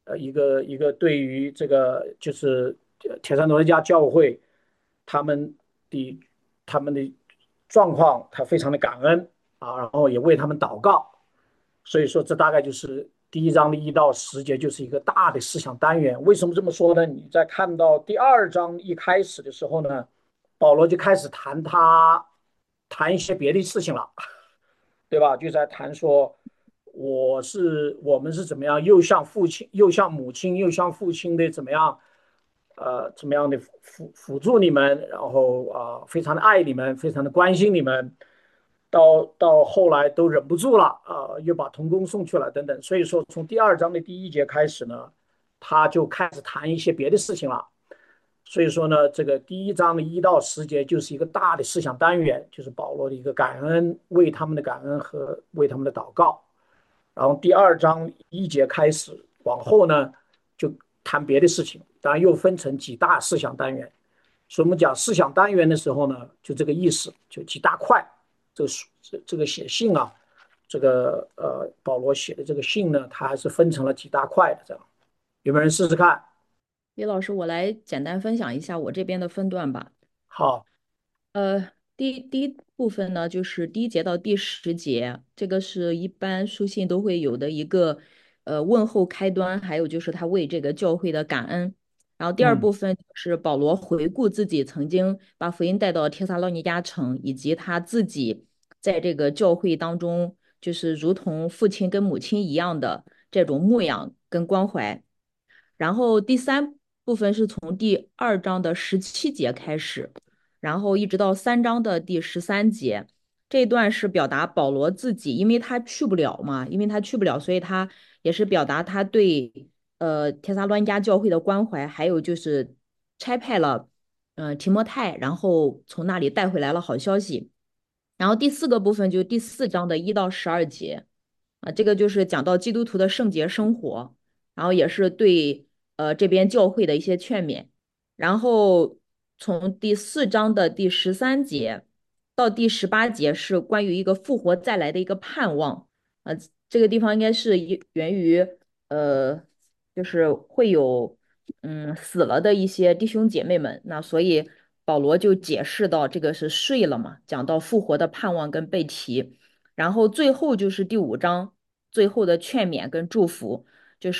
[SPEAKER 1] 呃一个一个对于这个就是呃铁山罗尼迦教会他们的他们的状况，他非常的感恩啊，然后也为他们祷告。所以说，这大概就是第一章的一到十节，就是一个大的思想单元。为什么这么说呢？你在看到第二章一开始的时候呢，保罗就开始谈他谈一些别的事情了，对吧？就在谈说，我是我们是怎么样，又像父亲，又像母亲，又像父亲的怎么样，呃，怎么样的辅辅助你们，然后啊、呃非常的爱你们，非常的关心你们，到到后来都忍不住了啊、又把童工送去了等等。所以说，从第二章的第一节开始呢，他就开始谈一些别的事情了。所以说呢，这个第一章的一到十节就是一个大的思想单元，就是保罗的一个感恩，为他们的感恩和为他们的祷告。然后第二章一节开始往后呢，就谈别的事情，当然又分成几大思想单元。所以我们讲思想单元的时候呢，就这个意思，就几大块。这个这这个写信啊，这个呃保罗写的这个信呢，它还是分成了几大块的，这样有没有人试试看？
[SPEAKER 5] 李老师，我来简单分享一下我这边的分段吧。
[SPEAKER 1] 好。
[SPEAKER 5] 呃，第一第一部分呢，就是第一节到第十节，这个是一般书信都会有的一个呃问候开端，还有就是他为这个教会的感恩。然后第二
[SPEAKER 1] 嗯
[SPEAKER 5] 部分就是保罗回顾自己曾经把福音带到帖撒罗尼迦城，以及他自己在这个教会当中，就是如同父亲跟母亲一样的这种牧养跟关怀。然后第三部分是从第二章的十七节开始，然后一直到三章的第十三节，这一段是表达保罗自己，因为他去不了嘛，因为他去不了，所以他也是表达他对呃帖撒罗尼迦教会的关怀，还有就是差派了呃提摩太，然后从那里带回来了好消息。然后第四个部分就第四章的一到十二节，啊，这个就是讲到基督徒的圣洁生活，然后也是对呃这边教会的一些劝勉。然后从第四章的第十三节到第十八节是关于一个复活再来的一个盼望。呃，这个地方应该是一源于呃，就是会有嗯死了的一些弟兄姐妹们，那所以保罗就解释到这个是睡了嘛，讲到复活的盼望跟被提。然后最后就是第五章最后的劝勉跟祝福，就是，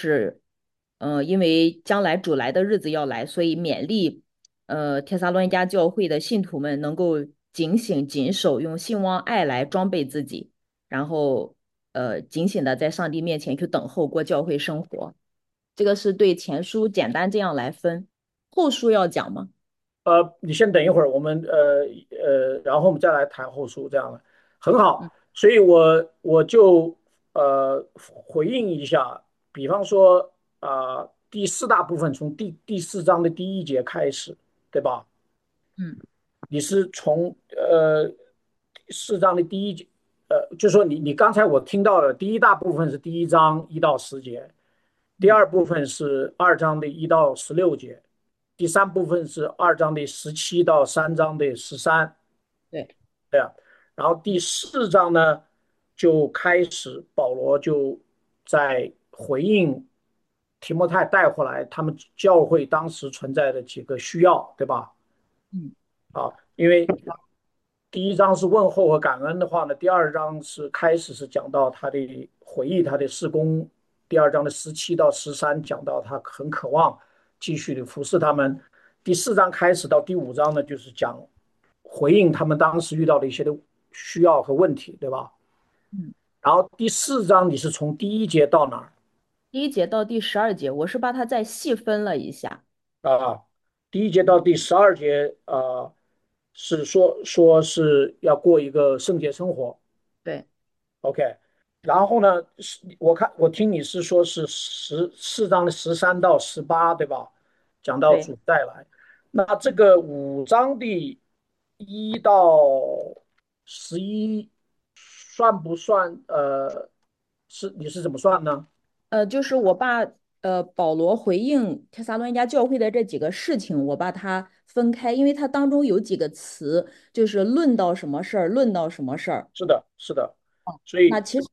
[SPEAKER 5] 呃，因为将来主来的日子要来，所以勉励，呃，帖撒罗尼迦教会的信徒们能够警醒谨守，用信望爱来装备自己，然后，呃，警醒的在上帝面前去等候过教会生活。这个是对前书简单这样来分，后书要讲吗？
[SPEAKER 1] 呃，你先等一会儿，我们呃呃，然后我们再来谈后书，这样的很
[SPEAKER 5] 嗯
[SPEAKER 1] 好。所以我我就呃回应一下，比方说啊、第四大部分从第第四章的第一节开始，对吧？
[SPEAKER 5] 嗯
[SPEAKER 1] 你是从呃第四章的第一节，呃，就说你你刚才我听到的第一大部分是第一章一到十节，第
[SPEAKER 5] 嗯，
[SPEAKER 1] 二部分是二章的一到十六节，第三部分是二章的十七到三章的十三，
[SPEAKER 5] 对，
[SPEAKER 1] 对啊。然后第四章呢，就开始保罗就在回应提摩太带回来他们教会当时存在的几个需要，对吧？
[SPEAKER 5] 嗯
[SPEAKER 1] 啊，因为第一章是问候和感恩的话呢，第二章是开始是讲到他的回忆他的事工，第二章的十七到十三讲到他很渴望继续的服侍他们，第四章开始到第五章呢，就是讲回应他们当时遇到的一些的需要和问题，对吧？
[SPEAKER 5] 嗯。
[SPEAKER 1] 然后第四章你是从第一节到哪儿
[SPEAKER 5] 第一节到第十二节，我是把它再细分了一下。
[SPEAKER 1] 啊？第一节到第十二节啊，是说说是要过一个圣洁生活。
[SPEAKER 5] 对
[SPEAKER 1] OK，然后呢，是我看我听你是说是十四章的十三到十八，对吧？讲到
[SPEAKER 5] 对，
[SPEAKER 1] 主再来，那这个五章的一到十一算不算？呃，是你是怎么算呢？
[SPEAKER 5] 呃，就是我把呃保罗回应帖撒罗尼迦教会的这几个事情，我把它分开，因为它当中有几个词，就是论到什么事儿，论到什么事儿。
[SPEAKER 1] 是的，是的，所以
[SPEAKER 5] 那其实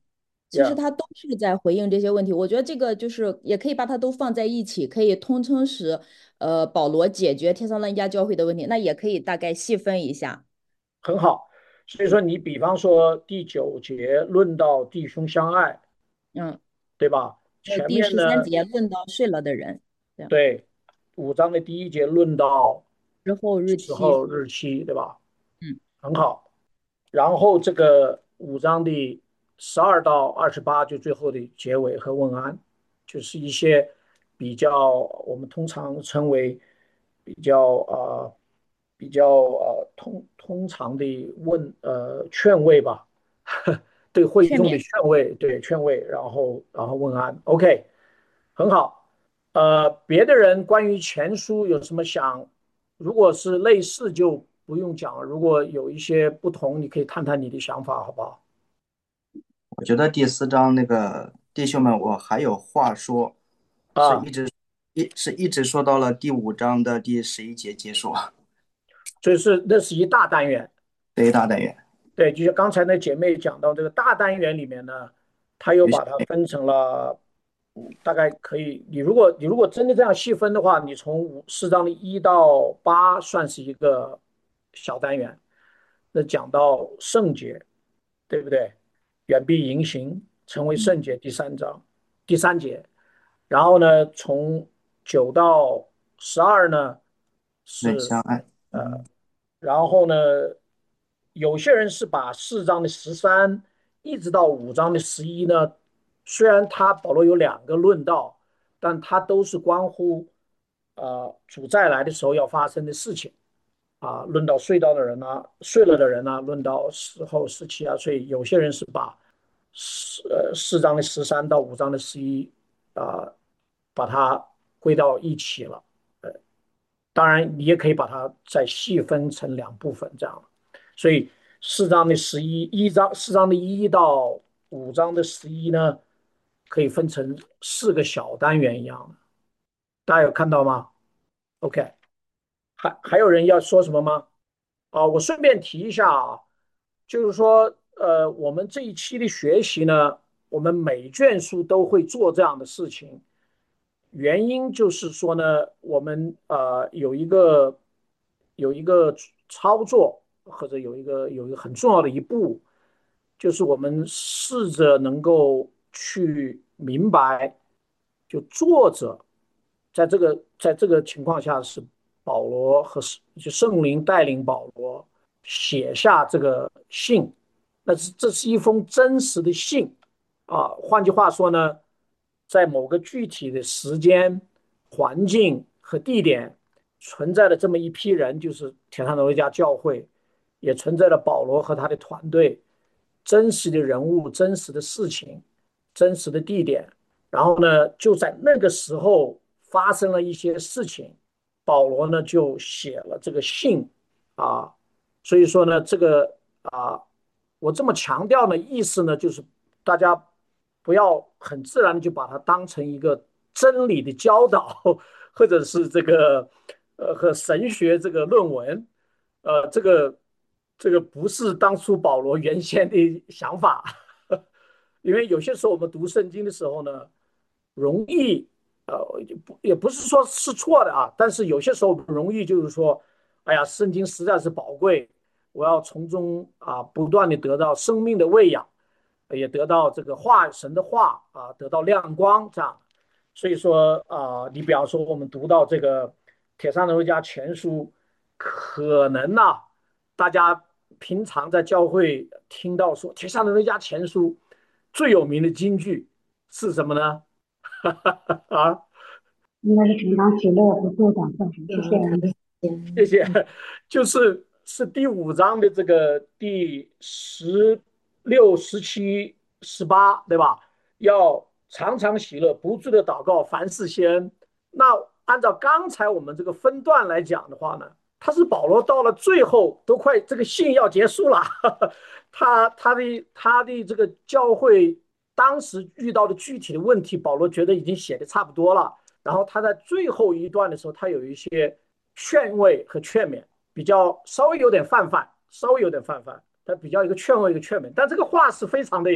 [SPEAKER 5] 其实
[SPEAKER 1] Yeah，
[SPEAKER 5] 他都是在回应这些问题。我觉得这个就是也可以把它都放在一起，可以通称是呃保罗解决帖撒罗尼迦教会的问题，那也可以大概细分一下。
[SPEAKER 1] 很好。所以说，你比方说第九节论到弟兄相爱，
[SPEAKER 5] 嗯，
[SPEAKER 1] 对吧？前
[SPEAKER 5] 还有第
[SPEAKER 1] 面呢，
[SPEAKER 5] 十三节论到睡了的人，这样
[SPEAKER 1] 对，五章的第一节论到
[SPEAKER 5] 之后日期，
[SPEAKER 1] 时候日期，对吧？
[SPEAKER 5] 嗯，
[SPEAKER 1] 很好。然后这个五章的十二到二十八，就最后的结尾和问安，就是一些比较我们通常称为比较呃比较呃通通常的问呃劝慰吧，对会众的
[SPEAKER 5] 劝勉。
[SPEAKER 1] 劝慰，对劝慰，然后然后问安，OK，很好。呃，别的人关于前书有什么想？如果是类似就不用讲了。如果有一些不同，你可以谈谈你的想法，好不好？
[SPEAKER 4] 我觉得第四章那个弟兄们，我还有话说，是
[SPEAKER 1] 啊，
[SPEAKER 4] 一直一是一直说到了第五章的第十一节结束
[SPEAKER 1] 所以是那是一大单元。
[SPEAKER 4] 这一大单元。
[SPEAKER 1] 对，就像刚才那姐妹讲到这个大单元里面呢，她又把它分成了，嗯，大概可以，你如果你如果真的这样细分的话，你从五四章的一到八算是一个小单元，那讲到圣洁，对不对？远避淫行，成为圣洁，第三章第三节。然后呢，从九到十二呢是
[SPEAKER 4] 对，相爱。
[SPEAKER 1] 呃，然后呢，有些人是把四章的十三一直到五章的十一呢，虽然他保罗有两个论道，但他都是关乎呃主再来的时候要发生的事情啊，论到睡到的人呢、睡了的人呢、论到死后十七啊，所以有些人是把四呃四章的十三到五章的十一啊，把它归到一起了。呃，当然你也可以把它再细分成两部分这样。所以四章的十一一章四章的一到五章的十一呢，可以分成四个小单元一样的。大家有看到吗？OK，还还有人要说什么吗？啊，我顺便提一下啊，就是说，呃，我们这一期的学习呢，我们每卷书都会做这样的事情。原因就是说呢，我们呃有一个有一个操作，或者有一个有一个很重要的一步，就是我们试着能够去明白，就作者在这个在这个情况下是保罗和就圣灵带领保罗写下这个信，那是这是一封真实的信啊。换句话说呢，在某个具体的时间、环境和地点存在的这么一批人，就是铁上罗家教会，也存在了保罗和他的团队，真实的人物、真实的事情、真实的地点。然后呢，就在那个时候发生了一些事情，保罗呢就写了这个信啊。所以说呢，这个啊，我这么强调的意思呢，就是大家不要很自然的就把它当成一个真理的教导，或者是这个呃和神学这个论文，呃，这个这个不是当初保罗原先的想法，因为有些时候我们读圣经的时候呢，容易呃不也不是说是错的啊，但是有些时候容易就是说，哎呀，圣经实在是宝贵，我要从中啊不断的得到生命的喂养，也得到这个话神的话啊，得到亮光这样。所以说啊，你比方说我们读到这个铁上人家前书，可能呢、啊大家平常在教会听到说铁上人家前书最有名的金句是什么呢？啊，
[SPEAKER 7] 应该是承担喜乐不做短暂，谢谢。
[SPEAKER 1] 谢谢，就是是第五章的这个第十六、十七、十八，对吧？要常常喜乐，不住的祷告，凡事谢恩。那按照刚才我们这个分段来讲的话呢，他是保罗到了最后都快这个信要结束了，他他的他的这个教会当时遇到的具体的问题，保罗觉得已经写的差不多了。然后他在最后一段的时候，他有一些劝慰和劝勉，比较稍微有点泛泛，稍微有点泛泛，他比较一个劝慰一个劝勉，但这个话是非常的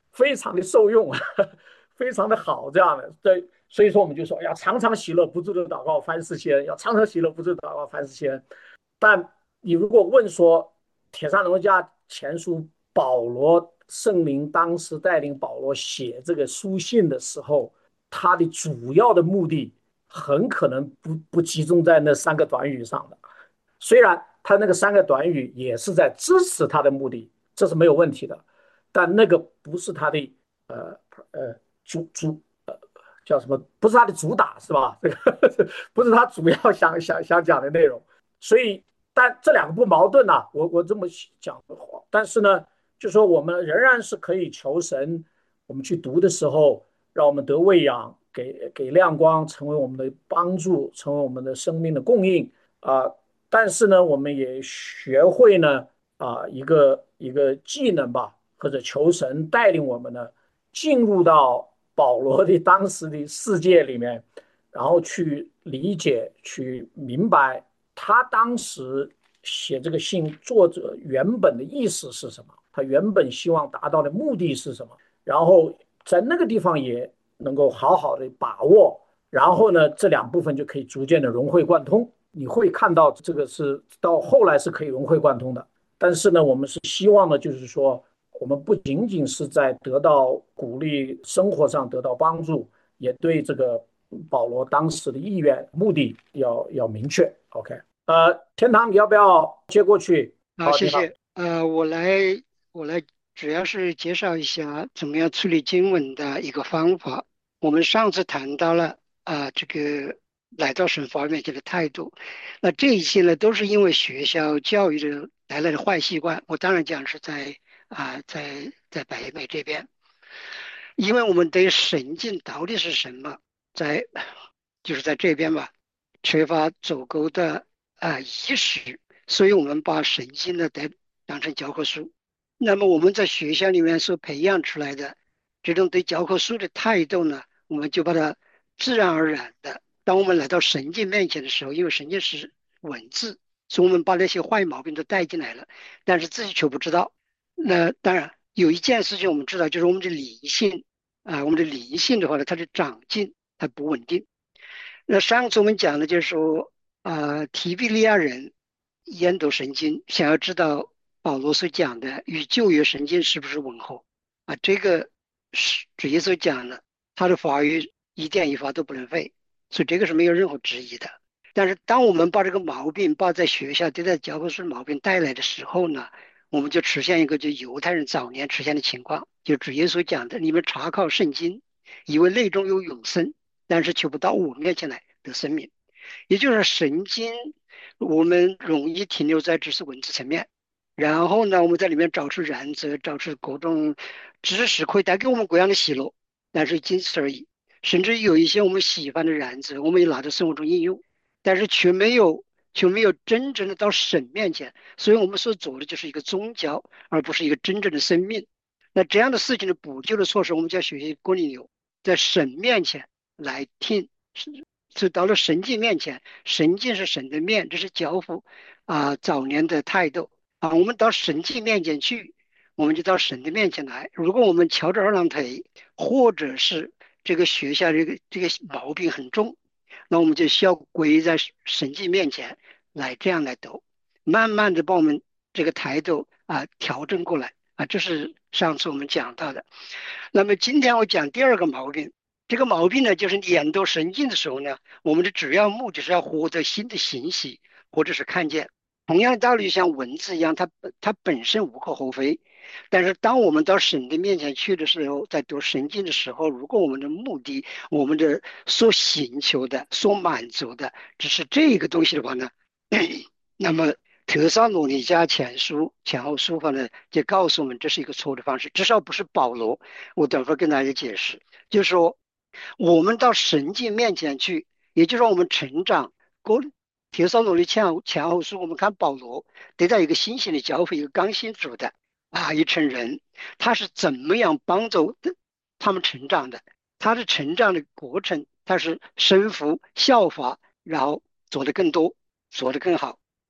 [SPEAKER 1] 非常的受用，非常的好，这样的。对，所以说我们就说要常常喜乐，不住的祷告，凡事谢恩，要常常喜乐，不住的祷告，凡事谢恩。但你如果问说铁上农家前书，保罗圣灵当时带领保罗写这个书信的时候，他的主要的目的很可能不不集中在那三个短语上的。虽然他那个三个短语也是在支持他的目的，这是没有问题的，但那个不是他的呃呃主主呃叫什么？不是他的主打是吧？这个不是他主要想想想讲的内容。所以，但这两个不矛盾呐、啊我我这么讲的话，但是呢，就说我们仍然是可以求神，我们去读的时候，让我们得喂养，给给亮光，成为我们的帮助，成为我们的生命的供应啊、呃但是呢，我们也学会呢啊、一个一个技能吧，或者求神带领我们呢，进入到保罗的当时的世界里面，然后去理解、去明白他当时写这个信作者原本的意思是什么，他原本希望达到的目的是什么，然后在那个地方也能够好好的把握，然后呢，这两部分就可以逐渐的融会贯通。你会看到这个是到后来是可以融会贯通的。但是呢，我们是希望呢，就是说，我们不仅仅是在得到鼓励、生活上得到帮助，也对这个保罗当时的意愿、目的要要明确。OK，呃，天堂，你要不要接过去？
[SPEAKER 6] 好，
[SPEAKER 1] 好，天堂。
[SPEAKER 6] 谢谢。呃，我来我来主要是介绍一下怎么样处理经文的一个方法。我们上次谈到了啊、这个来到神法面前的态度，那这一些呢都是因为学校教育的带来的坏习惯。我当然讲是在啊、在在北美这边，因为我们对神经到底是什么，在就是在这边吧，缺乏足够的啊、意识。所以我们把圣经呢得当成教科书。那么我们在学校里面所培养出来的这种对教科书的态度呢，我们就把它自然而然的，当我们来到神经面前的时候，因为神经是文字，所以我们把那些坏毛病都带进来了，但是自己却不知道。那当然有一件事情我们知道，就是我们的理性啊、我们的理性的话呢，它的长进它不稳定。那上次我们讲的就是说，啊、提比利亚人研读圣经，想要知道保罗所讲的与旧约圣经是不是吻合啊？这个是主耶稣讲的，他的话语一点一发都不能废，所以这个是没有任何质疑的。但是当我们把这个毛病，把在学校对待教科书的毛病带来的时候呢，我们就出现一个就犹太人早年出现的情况，就主耶稣讲的，你们查考圣经，以为内中有永生，但是求不到我面前来得生命。也就是神经，我们容易停留在知识文字层面，然后呢，我们在里面找出原则，找出各种知识可以带给我们各样的喜乐，但是仅此而已。甚至有一些我们喜欢的原则，我们也拿在生活中应用，但是却没有却没有真正的到神面前，所以我们所做的就是一个宗教，而不是一个真正的生命。那这样的事情的补救的措施，我们就要学习哥尼流，在神面前来听。是到了神迹面前，神迹是神的面，这是教父啊、早年的态度啊。我们到神迹面前去，我们就到神的面前来。如果我们翘着二郎腿，或者是这个学校这个这个毛病很重，那我们就需要跪在神迹面前来这样来读，慢慢的把我们这个态度啊调整过来啊。这是上次我们讲到的。那么今天我讲第二个毛病。这个毛病呢，就是研读神经的时候呢，我们的主要目的是要获得新的信息，或者是看见。同样的道理，像文字一样，它它本身无可厚非。但是当我们到神的面前去的时候，在读神经的时候，如果我们的目的，我们的所寻求的、所满足的，只是这个东西的话呢，那么特萨罗尼迦前书前后书法呢，就告诉我们这是一个错的方式，至少不是保罗。我等会儿跟大家解释，就是说。我们到神迹面前去，也就是说我们成长。过提撒罗尼前后前后书，我们看保罗得到一个新型的教会，一个刚信主的啊一群人，他是怎么样帮助他们成长的？他的成长的过程，他是身服效法，然后做得更多，做得更好。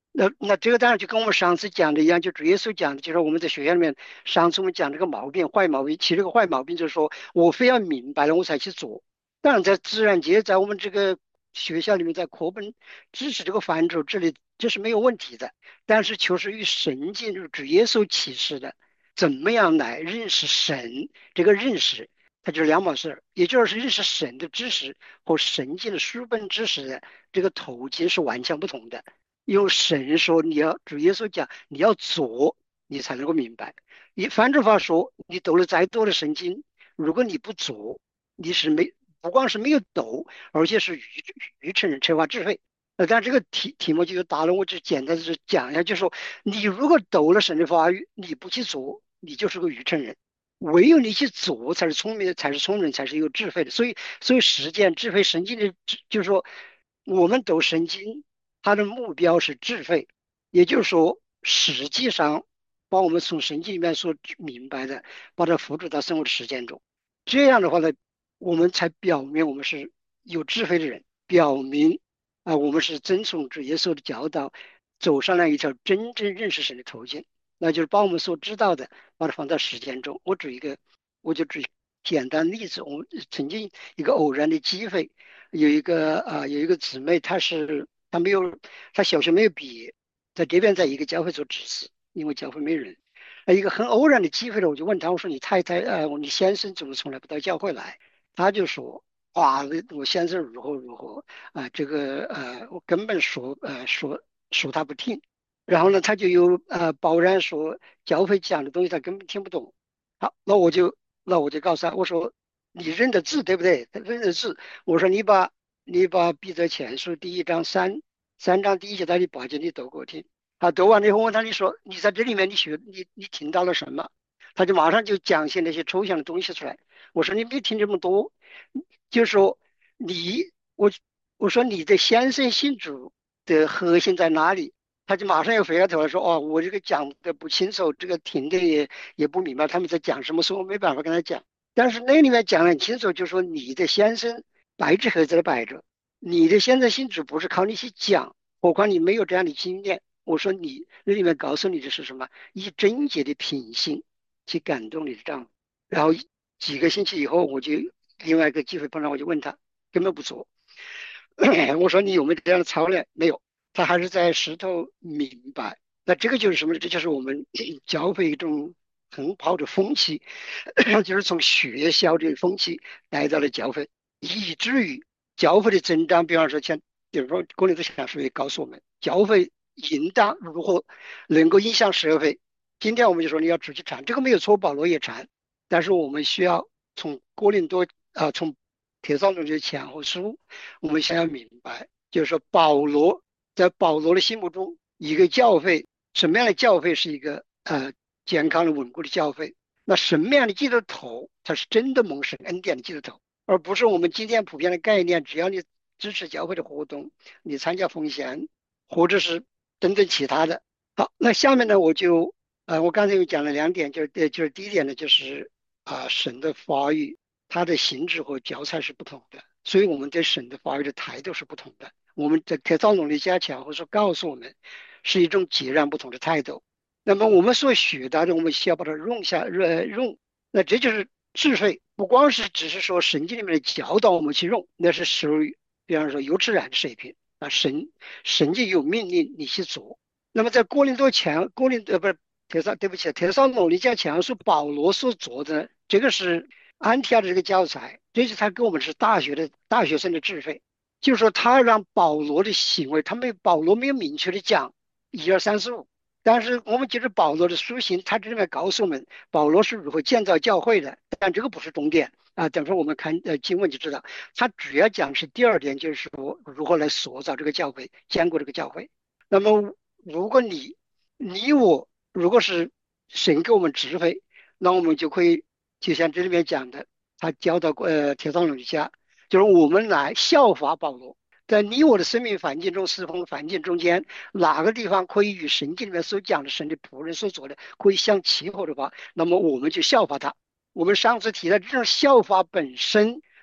[SPEAKER 6] 那那这个当然就跟我们上次讲的一样，就主耶稣讲的，就是我们在学校里面上次我们讲这个毛病、坏毛病，其实这个坏毛病就是说我非要明白了我才去做。当然，在自然界，在我们这个学校里面，在课本知识这个范畴这里，这是没有问题的。但是，确实与神经就是主耶稣启示的，怎么样来认识神，这个认识它就是两码事儿。也就是认识神的知识和神经的书本知识的这个途径是完全不同的。因为神说你要主耶稣讲你要做，你才能够明白。你反着话说，你读了再多的圣经，如果你不做，你是没不光是没有读，而且是愚愚蠢人，缺乏智慧。呃，但这个题题目就有大了，我只简单的是讲一下，就是说你如果读了神的话语，你不去做，你就是个愚蠢人。唯有你去做，才是聪明的，才是聪明人，才是有智慧的。所以，所以实践智慧神经的，就是说，我们读圣经，它的目标是智慧，也就是说，实际上把我们从圣经里面所明白的，把它付诸到生活的实践中。这样的话呢，我们才表明我们是有智慧的人，表明啊、我们是遵从主耶稣的教导，走上了一条真正认识神的途径。那就是把我们所知道的，把它放在实践中。我举一个，我就举简单例子。我曾经一个偶然的机会，有一个啊、有一个姊妹，她是她没有，她小学没有毕业，在这边在一个教会做执事，因为教会没人。呃一个很偶然的机会呢，我就问她，我说你太太呃，你先生怎么从来不到教会来？她就说。哇，我先生如何如何啊、这个呃，我根本说呃说说他不听，然后呢，他就有呃抱怨说教会讲的东西他根本听不懂。好，那我就那我就告诉他，我说你认得字对不对？他认得字。我说你把你把彼得前书第一章三三章第一节到第八节你读给我听。他读完了以后问他，你说你在这里面你学你你听到了什么？他就马上就讲一些那些抽象的东西出来。我说你别听这么多，就说你我我说你的先生信主的核心在哪里？他就马上又回过头来说：“哦，我这个讲的不清楚，这个听的也也不明白他们在讲什么，所以我没办法跟他讲。但是那里面讲得很清楚，就说你的先生白纸黑字的摆着，你的先生信主不是靠你去讲，何况你没有这样的经验。我说你那里面告诉你的是什么？以贞洁的品性去感动你的丈夫。然后几个星期以后，我就另外一个机会碰到，我就问他，根本不做。我说你有没有这样的操练？没有。他还是在石头明白。那这个就是什么呢？这就是我们教会一种很好的风气，就是从学校的风气带到了教会，以至于教会的增长。比方说，像比如说郭林的讲书也告诉我们，教会应当如何能够影响社会。今天我们就说你要出去传，这个没有错，保罗也传，但是我们需要从哥林多啊、呃，从铁上中的前后书，我们先要明白，就是说保罗。在保罗的心目中，一个教会，什么样的教会是一个呃健康的、稳固的教会？那什么样的基督徒才是真的蒙神恩典的基督徒，而不是我们今天普遍的概念，只要你支持教会的活动，你参加奉献，或者是等等其他的。好，那下面呢，我就呃，我刚才又讲了两点，就是呃，就是第一点呢，就是啊、呃，神的话语，它的形制和教材是不同的，所以我们对神的话语的态度是不同的。我们在铁道努力加强，或者说告诉我们，是一种截然不同的态度。那么我们所学到的，我们需要把它用下呃用，那这就是智慧，不光是只是说神经里面的教导我们去用，那是属于比方说幼稚园的水平啊，神神就有命令你去做。那么在哥林多前，哥林呃不是铁上，对不起，铁上努力加强是保罗所做的，这个是安提阿的这个教材，这是他给我们是大学的大学生的智慧。就是说，他让保罗的行为，他没有保罗没有明确的讲一二三四五，但是我们接着保罗的书信，他这里面告诉我们保罗是如何建造教会的，但这个不是重点啊。等会儿我们看呃经文就知道，他主要讲是第二点，就是说如何来塑造这个教会，坚固这个教会。那么，如果你你我如果是神给我们智慧，那我们就可以就像这里面讲的，他教导呃铁上儒家。就是我们来效法保罗，在你我的生命环境中、侍奉环境中间，哪个地方可以与圣经里面所讲的神的仆人所做的可以相契合的话，那么我们就效法他。我们上次提到这种效法本身，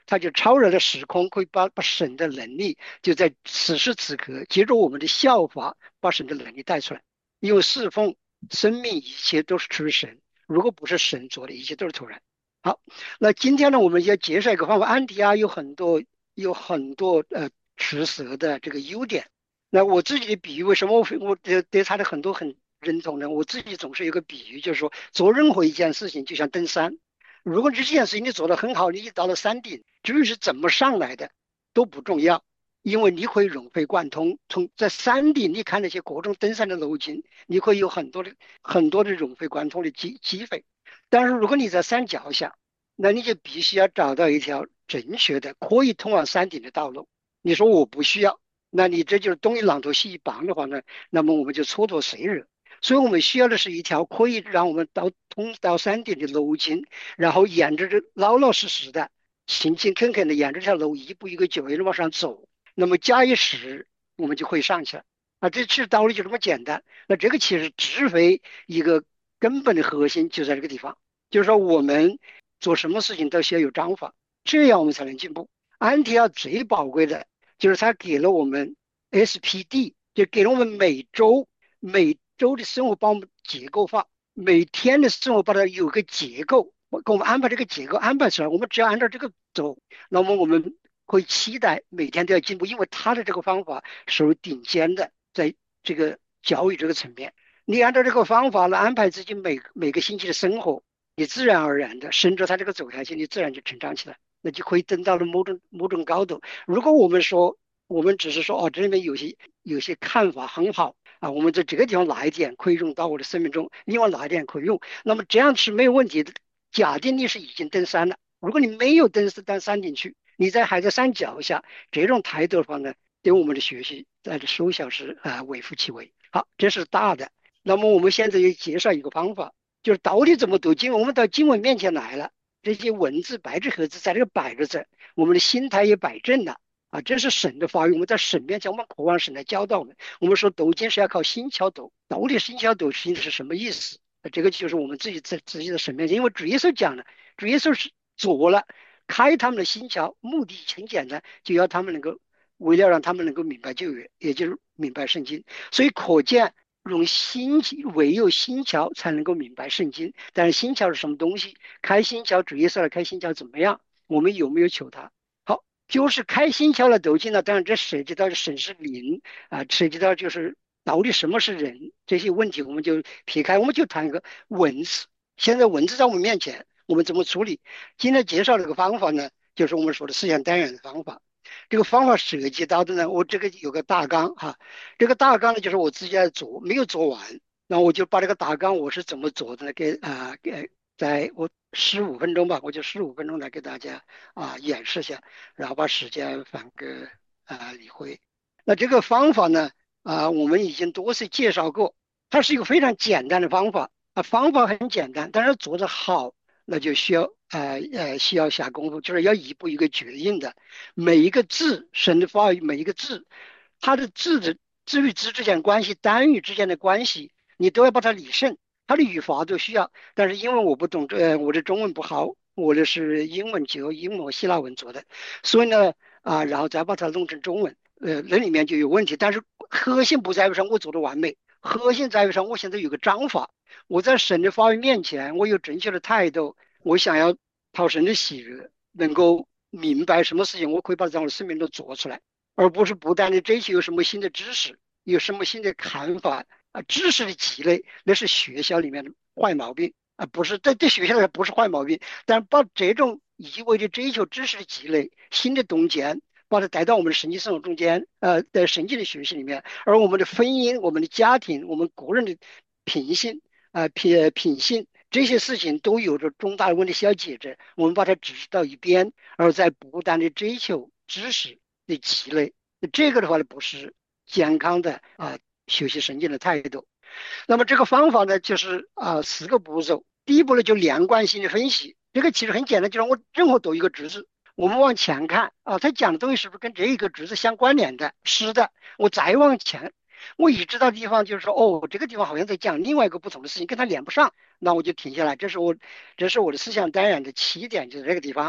[SPEAKER 6] 它就超越了时空，可以把把神的能力就在此时此刻，借着我们的效法，把神的能力带出来。因为侍奉生命，一切都是出于神，如果不是神做的，一切都是突然。好，那今天呢，我们要介绍一个方法。安提阿有很多有很多呃持蛇的这个优点。那我自己的比喻，为什么我我对对他的很多很认同呢？我自己总是有个比喻，就是说做任何一件事情就像登山，如果这件事情你做得很好，你到了山顶，至于是怎么上来的都不重要，因为你可以融会贯通。从在山顶你看那些各种登山的路径，你会有很多的很多的融会贯通的机机会。但是如果你在山脚下，那你就必须要找到一条正确的可以通往山顶的道路。你说我不需要，那你这就是东一榔头西一棒的话呢，那么我们就蹉跎岁月。所以我们需要的是一条可以让我们到通到山顶的路径，然后沿着这老老实实的、勤勤恳恳的沿着这条路一步一个脚印的往上走。那么假一时，我们就可以上去了。啊，这其实道理就这么简单。那这个其实智慧一个根本的核心就在这个地方，就是说我们做什么事情都需要有章法，这样我们才能进步。安提阿最宝贵的就是他给了我们 S P D， 就给了我们每周每周的生活把我们结构化，每天的生活把它有个结构，给我们安排这个结构安排出来，我们只要按照这个走，那么我们会期待每天都要进步，因为他的这个方法是顶尖的，在这个教育这个层面。你按照这个方法来安排自己每每个星期的生活，你自然而然的顺着他这个走下去，你自然就成长起来，那就可以登到了某种某种高度。如果我们说我们只是说哦，这里面有些有些看法很好啊，我们在这个地方哪一点可以用到我的生命中，另外哪一点可以用，那么这样是没有问题的。假定你是已经登山了，如果你没有登登山顶去，你在还在山脚下，这种态度的话呢，对我们的学习在这收小是啊微乎其微。好，这是大的。那么我们现在又介绍一个方法，就是到底怎么读经文。我们到经文面前来了，这些文字白纸黑字在这个摆着在，我们的心态也摆正了啊，这是神的发育。我们在神面前，我们渴望神来教导我们。我们说读经是要靠心敲读，到底心敲读心是什么意思？这个就是我们自己在自己的神面前，因为主耶稣讲了，主耶稣是做了开他们的心窍，目的很简单，就要他们能够为了让他们能够明白旧约，也就是明白圣经。所以可见用心，唯有心窍才能够明白圣经。但是心窍是什么东西？开心窍，主耶稣来开心窍怎么样？我们有没有求他？好，就是开心窍了读经了。当然这涉及到神是灵啊，涉及到就是到底什么是人这些问题，我们就撇开，我们就谈一个文字。现在文字在我们面前，我们怎么处理？今天介绍这个方法呢，就是我们说的思想单元的方法。这个方法涉及到的呢，我这个有个大纲哈，这个大纲呢就是我自己在做，没有做完，那我就把这个大纲我是怎么做的呢？给啊、呃、给在我十五分钟吧，我就十五分钟来给大家啊、演示一下，然后把时间还给啊李辉。那这个方法呢啊、我们已经多次介绍过，它是一个非常简单的方法啊，方法很简单，但是做得好。那就需要呃呃需要下功夫，就是要一步一个脚印的，每一个字，神的话语，每一个字，它的字的字与字之间的关系，单语之间的关系，你都要把它理顺，它的语法都需要。但是因为我不懂这、呃，我的中文不好，我的是英文就英文希腊文做的，所以呢啊、然后再把它弄成中文，呃，那里面就有问题。但是核心不在于上我做的完美，核心在于上我现在有个章法。我在神的话语面前，我有正确的态度，我想要讨神的喜悦，能够明白什么事情，我可以把它在我的生命中做出来，而不是不断的追求有什么新的知识，有什么新的看法啊，知识的积累那是学校里面的坏毛病啊，不是在在学校里不是坏毛病，但把这种一味的追求知识的积累、新的洞见，把它带到我们的神经生活中间，呃，在神经的学习里面，而我们的婚姻、我们的家庭、我们个人的品性。啊，品品性这些事情都有着重大的问题需要解决，我们把它指示到一边，而在不断的追求知识的积累，这个的话呢不是健康的啊学习神经的态度。那么这个方法呢就是啊四个步骤，第一步呢就连贯性的分析，这个其实很简单，就是我任何读一个句子，我们往前看啊，他讲的东西是不是跟这一个句子相关联的？是的，我再往前。我已知道地方就是说，哦，这个地方好像在讲另外一个不同的事情，跟它连不上，那我就停下来。这是我，这是我的思想单元的起点，就是这个地方。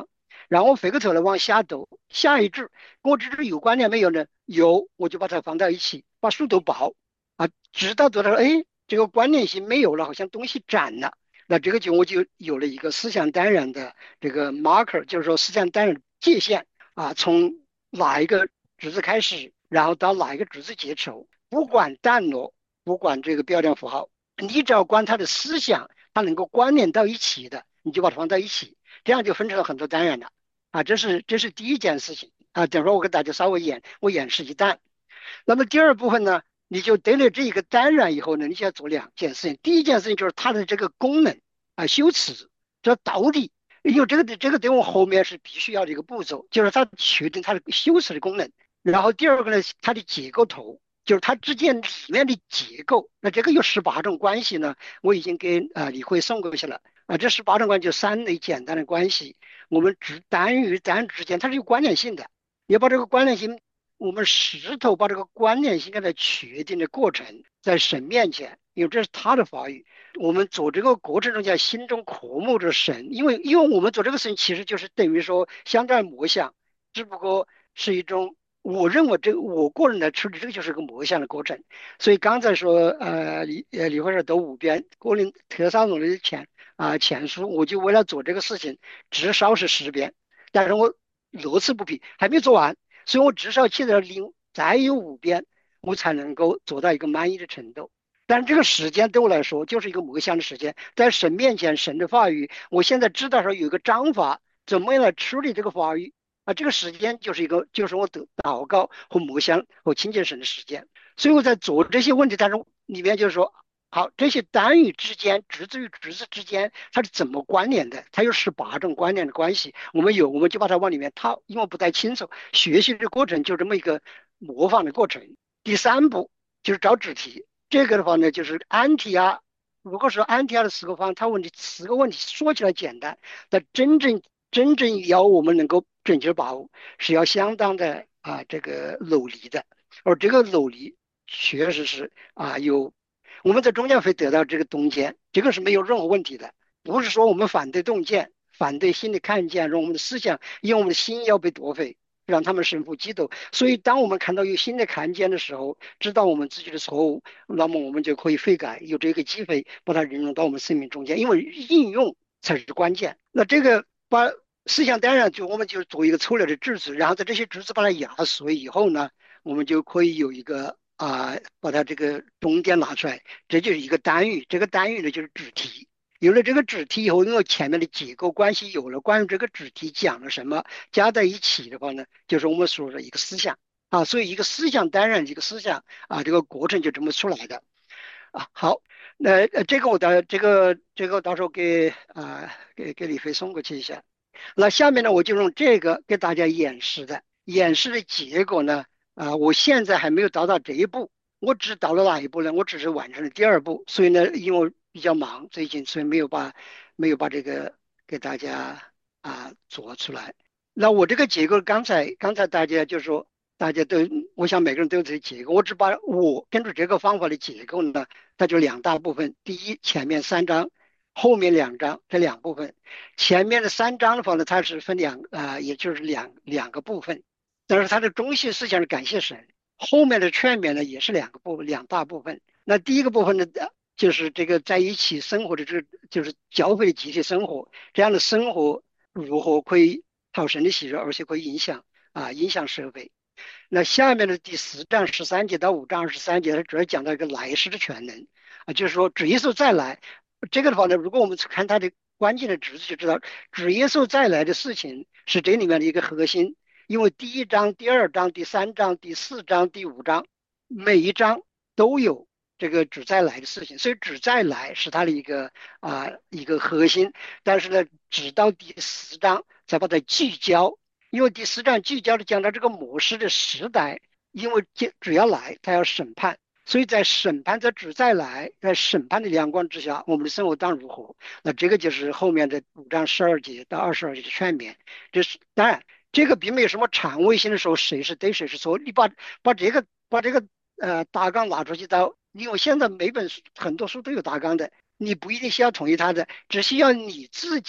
[SPEAKER 6] 然后回过头来往下读，下一句跟我这句有关联没有呢？有，我就把它放到一起，把书读薄啊，直到读到说，哎，这个关联性没有了，好像东西展了。那这个就我就有了一个思想单元的这个 marker，就是说思想单元的界限啊，从哪一个句子开始，然后到哪一个句子结束，不管段落，不管这个标点符号，你只要管它的思想，它能够关联到一起的，你就把它放在一起，这样就分成了很多单元了啊。这是这是第一件事情啊。等会儿我给大家稍微演我演示一段。那么第二部分呢？你就得了这一个单元以后呢，你就要做两件事情。第一件事情就是它的这个功能啊，修辞，这到底，因为这个这个对我后面是必须要的一个步骤，就是它确定它的修辞的功能。然后第二个呢，它的结构图，就是它之间里面的结构。那这个有十八种关系呢，我已经给啊、呃、李慧送过去了啊。这十八种关系就三类简单的关系，我们只单与单之间它是有关联性的，你要把这个关联性。我们试图把这个关联性给它确定的过程，在神面前，因为这是他的法语。我们做这个过程中叫心中渴慕着神，因为因为我们做这个事情其实就是等于说相当于默想，只不过是一种我认为这个我个人来处理这个就是个默想的过程。所以刚才说呃李呃李慧说读五遍格林特萨罗的前啊、呃、前书，我就为了做这个事情至少是十遍，但是我乐此不疲，还没做完。所以我至少记得零再有五遍，我才能够做到一个满意的程度。但这个时间对我来说就是一个默想的时间，在神面前，神的话语，我现在知道说有一个章法，怎么样来处理这个话语啊？这个时间就是一个，就是我的祷告和默想和亲近神的时间。所以我在做这些问题当中，里面就是说，好，这些单语之间、句子与句子之间，它是怎么关联的？它有十八种关联的关系，我们有，我们就把它往里面套，因为我不太清楚。学习的过程就这么一个模仿的过程。第三步就是找主题，这个的话呢，就是安提阿。如果说安提阿的四个方，它问题四个问题说起来简单，但真正真正要我们能够准确把握，是要相当的啊这个努力的，而这个努力确实是啊有。我们在中间会得到这个洞见，这个是没有任何问题的。不是说我们反对洞见，反对新的看见，让我们的思想，因为我们的心要被夺回，让他们神父激斗。所以，当我们看到有新的看见的时候，知道我们自己的错误，那么我们就可以悔改，有这个机会把它应用到我们生命中间，因为应用才是关键。那这个把思想单元就我们就做一个粗略的句子，然后在这些句子把它压缩以后呢，我们就可以有一个。啊、呃，把它这个重点拿出来，这就是一个单语。这个单语呢，就是主题。有了这个主题以后，因为前面的结构关系有了，关于这个主题讲了什么，加在一起的话呢，就是我们说的一个思想啊。所以一个思想单元，一个思想啊，这个过程就这么出来的啊。好，那呃这个我到这个这个到时候给啊给给李飞送过去一下。那下面呢，我就用这个给大家演示的，演示的结果呢。啊、呃，我现在还没有到达这一步，我只到了哪一步呢？我只是完成了第二步，所以呢，因为我比较忙最近，所以没有把没有把这个给大家啊、呃、做出来。那我这个结构，刚才刚才大家就说，大家都，我想每个人都有这个结构，我只把我根据这个方法的结构呢，它就两大部分。第一，前面三章，后面两章这两部分。前面的三章的话呢，它是分两啊、呃，也就是两两个部分。但是它的中心思想是感谢神，后面的劝勉呢也是两个部两大部分。那第一个部分呢，就是这个在一起生活的这就是教会的集体生活，这样的生活如何可以讨神的喜悦，而且可以影响啊影响社会。那下面的第四章十三节到五章二十三节，它主要讲到一个来世的全能啊，就是说主耶稣再来。这个的话呢，如果我们看它的关键的句子就知道，主耶稣再来的事情是这里面的一个核心。因为第一章、第二章、第三章、第四章、第五章，每一章都有这个主再来的事情，所以主再来是它的一个啊、呃、一个核心。但是呢，直到第四章才把它聚焦，因为第四章聚焦的讲到这个末世的时代，因为主要来，他要审判。所以在审判在主再来，在审判的亮光之下，我们的生活当如何？那这个就是后面的五章十二节到二十二节的劝勉。这是当然。这个并没有什么权威性的时候，谁是对谁是错。你把把这个把这个呃大纲拿出去到，因为现在每本书很多书都有大纲的，你不一定需要同意他的，只需要你自己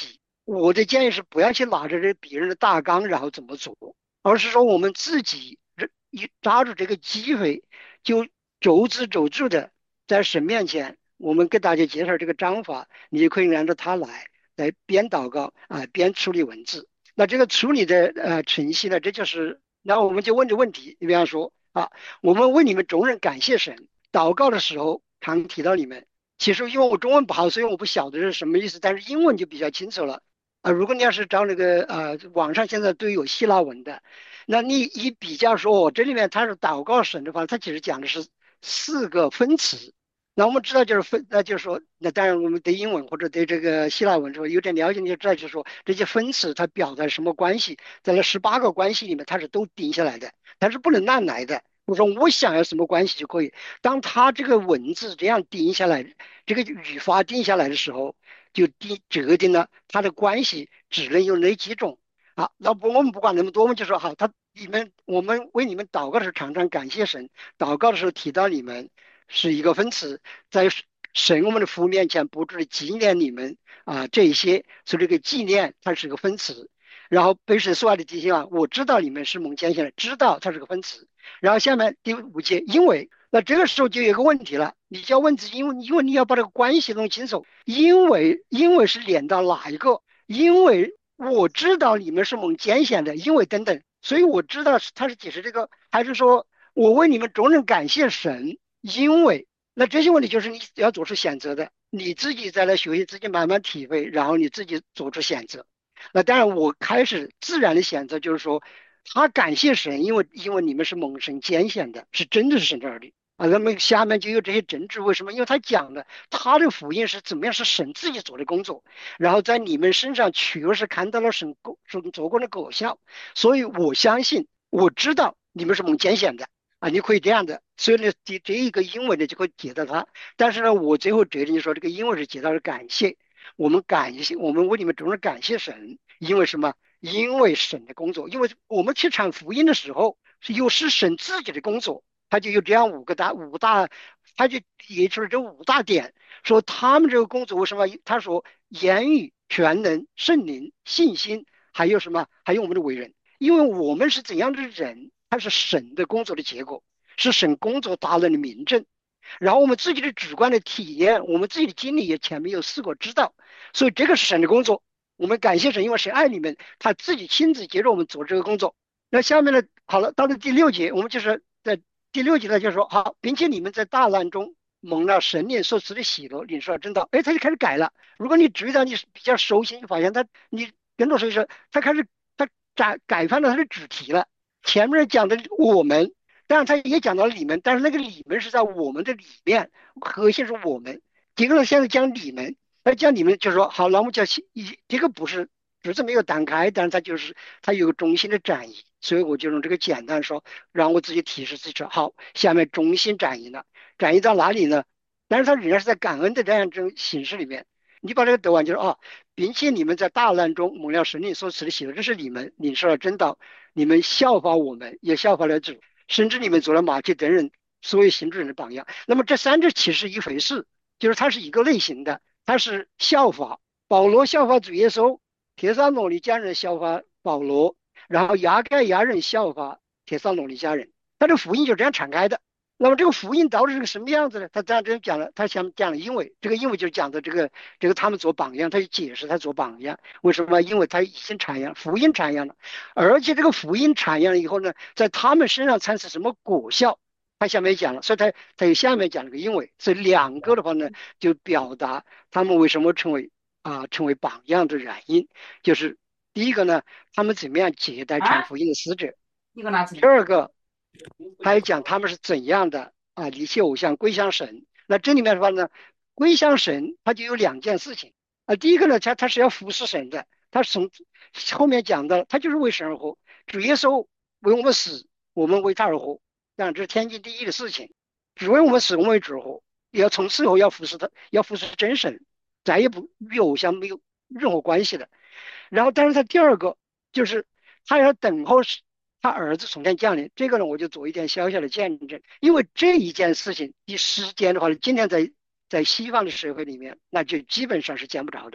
[SPEAKER 6] 我的建议是不要去拿着这别人的大纲然后怎么做，而是说我们自己一抓住这个机会，就走之走住的在神面前，我们给大家介绍这个章法，你就可以按照它来来边祷告啊、边处理文字。那这个处理的呃程序呢，这就是那我们就问这问题，你比方说啊，我们为你们众人感谢神，祷告的时候常提到你们。其实因为我中文不好，所以我不晓得是什么意思，但是英文就比较清楚了。啊，如果你要是找那个呃，网上现在都有希腊文的，那你一比较说，我这里面它是祷告神的话，它其实讲的是四个分词。那我们知道就是分，那就是说，那当然我们对英文或者对这个希腊文说有点了解，你就知道就是说这些分词它表达什么关系，在那十八个关系里面它是都定下来的，它是不能乱来的。我说我想要什么关系就可以，当它这个文字这样定下来，这个语法定下来的时候。就定决定了它的关系只能有哪几种啊？那不我们不管那么多，我们就说好，他你们我们为你们祷告的时候常常感谢神，祷告的时候提到你们是一个分词，在神我们的父面前不住的纪念你们啊，这些，所以这个纪念它是个分词。然后被神所爱的提醒啊，我知道你们是蒙拣选的，知道它是个分词。然后下面第五节，因为。那这个时候就有一个问题了，你就要问自己，因为因为你要把这个关系弄清楚，因为因为是连到哪一个？因为我知道你们是蒙拣选的，因为等等，所以我知道是他是解释这个，还是说我为你们众人感谢神，因为那这些问题就是你要做出选择的，你自己再来学习，自己慢慢体会，然后你自己做出选择。那当然，我开始自然的选择就是说，他感谢神，因为因为你们是蒙神拣选的，是真的是神这儿的。啊，那么下面就有这些争执，为什么？因为他讲的他的福音是怎么样，是神自己做的工作，然后在你们身上确实看到了神神做过的果效，所以我相信，我知道你们是蒙拣选的啊，你可以这样的，所以呢，这这一个英文呢就可以解到它，但是呢，我最后决定说这个英文是解到是感谢，我们感谢，我们为你们众人感谢神，因为什么？因为神的工作，因为我们去传福音的时候，是又是神自己的工作。他就有这样五个大五大，他就列出了这五大点，说他们这个工作为什么？他说言语、全能、圣灵、信心，还有什么？还有我们的为人，因为我们是怎样的人，他是神的工作的结果，是神工作达人的明证。然后我们自己的主观的体验，我们自己的经历也前面有试过知道，所以这个是神的工作。我们感谢神，因为神爱你们，他自己亲自接着我们做这个工作。那下面呢，好了，到了第六节，我们就是在。第六节呢，就是说好，并且你们在大难中蒙了神灵所赐的喜乐，领受了真道。哎，他就开始改了。如果你注意到你比较熟悉，你发现他，你跟着说说，他开始他改改翻了他的主题了。前面讲的我们，当然他也讲到了你们，但是那个你们是在我们的里面，核心是我们。结果呢，现在讲你们，那讲你们就是说好，那我们叫一，这个不是。只是没有单开，但是它就是它有个中心的转移，所以我就用这个简单说，让我自己提示自己说，好，下面中心转移了，转移到哪里呢？但是它仍然是在感恩的这样一种形式里面，你把这个读完就是啊，并且你们在大难中蒙了神灵所赐的喜乐，这是你们领受了真道，你们效法我们，也效法了主，甚至你们做了马其等人所有行主人的榜样。那么这三者其实一回事，就是它是一个类型的，它是效法保罗效法主耶稣。帖撒罗尼迦人效法保罗，然后亚该亚人效法帖撒罗尼迦人，他的福音就这样敞开的。那么这个福音到底是个什么样子呢？他这样这样讲了，他想讲了，因为这个因为就讲的这个这个他们做榜样，他就解释他做榜样为什么？因为他已经传扬福音传扬了，而且这个福音传扬了以后呢，在他们身上产生什么果效？他下面讲了，所以他他下面讲了个因为，所以两个的话呢，就表达他们为什么成为。啊，成为榜样的原因，就是第一个呢，他们怎么样接待传福音的使者；第二个，还讲他们是怎样的啊离弃偶像归向神。那这里面的话呢，归向神，它就有两件事情啊。第一个呢，他他是要服侍神的，他从后面讲的，他就是为神而活。主耶稣为我们死，我们为他而活，当然这是天经地义的事情。只为我们死，我们为主而活，也要从此以后要服侍他，要服侍真神。再也不与偶像没有任何关系的。然后，但是他第二个就是他要等候他儿子从天降临。这个呢，我就做一点小小的见证，因为这一件事情，一时间的话，今天在在西方的社会里面，那就基本上是见不着的。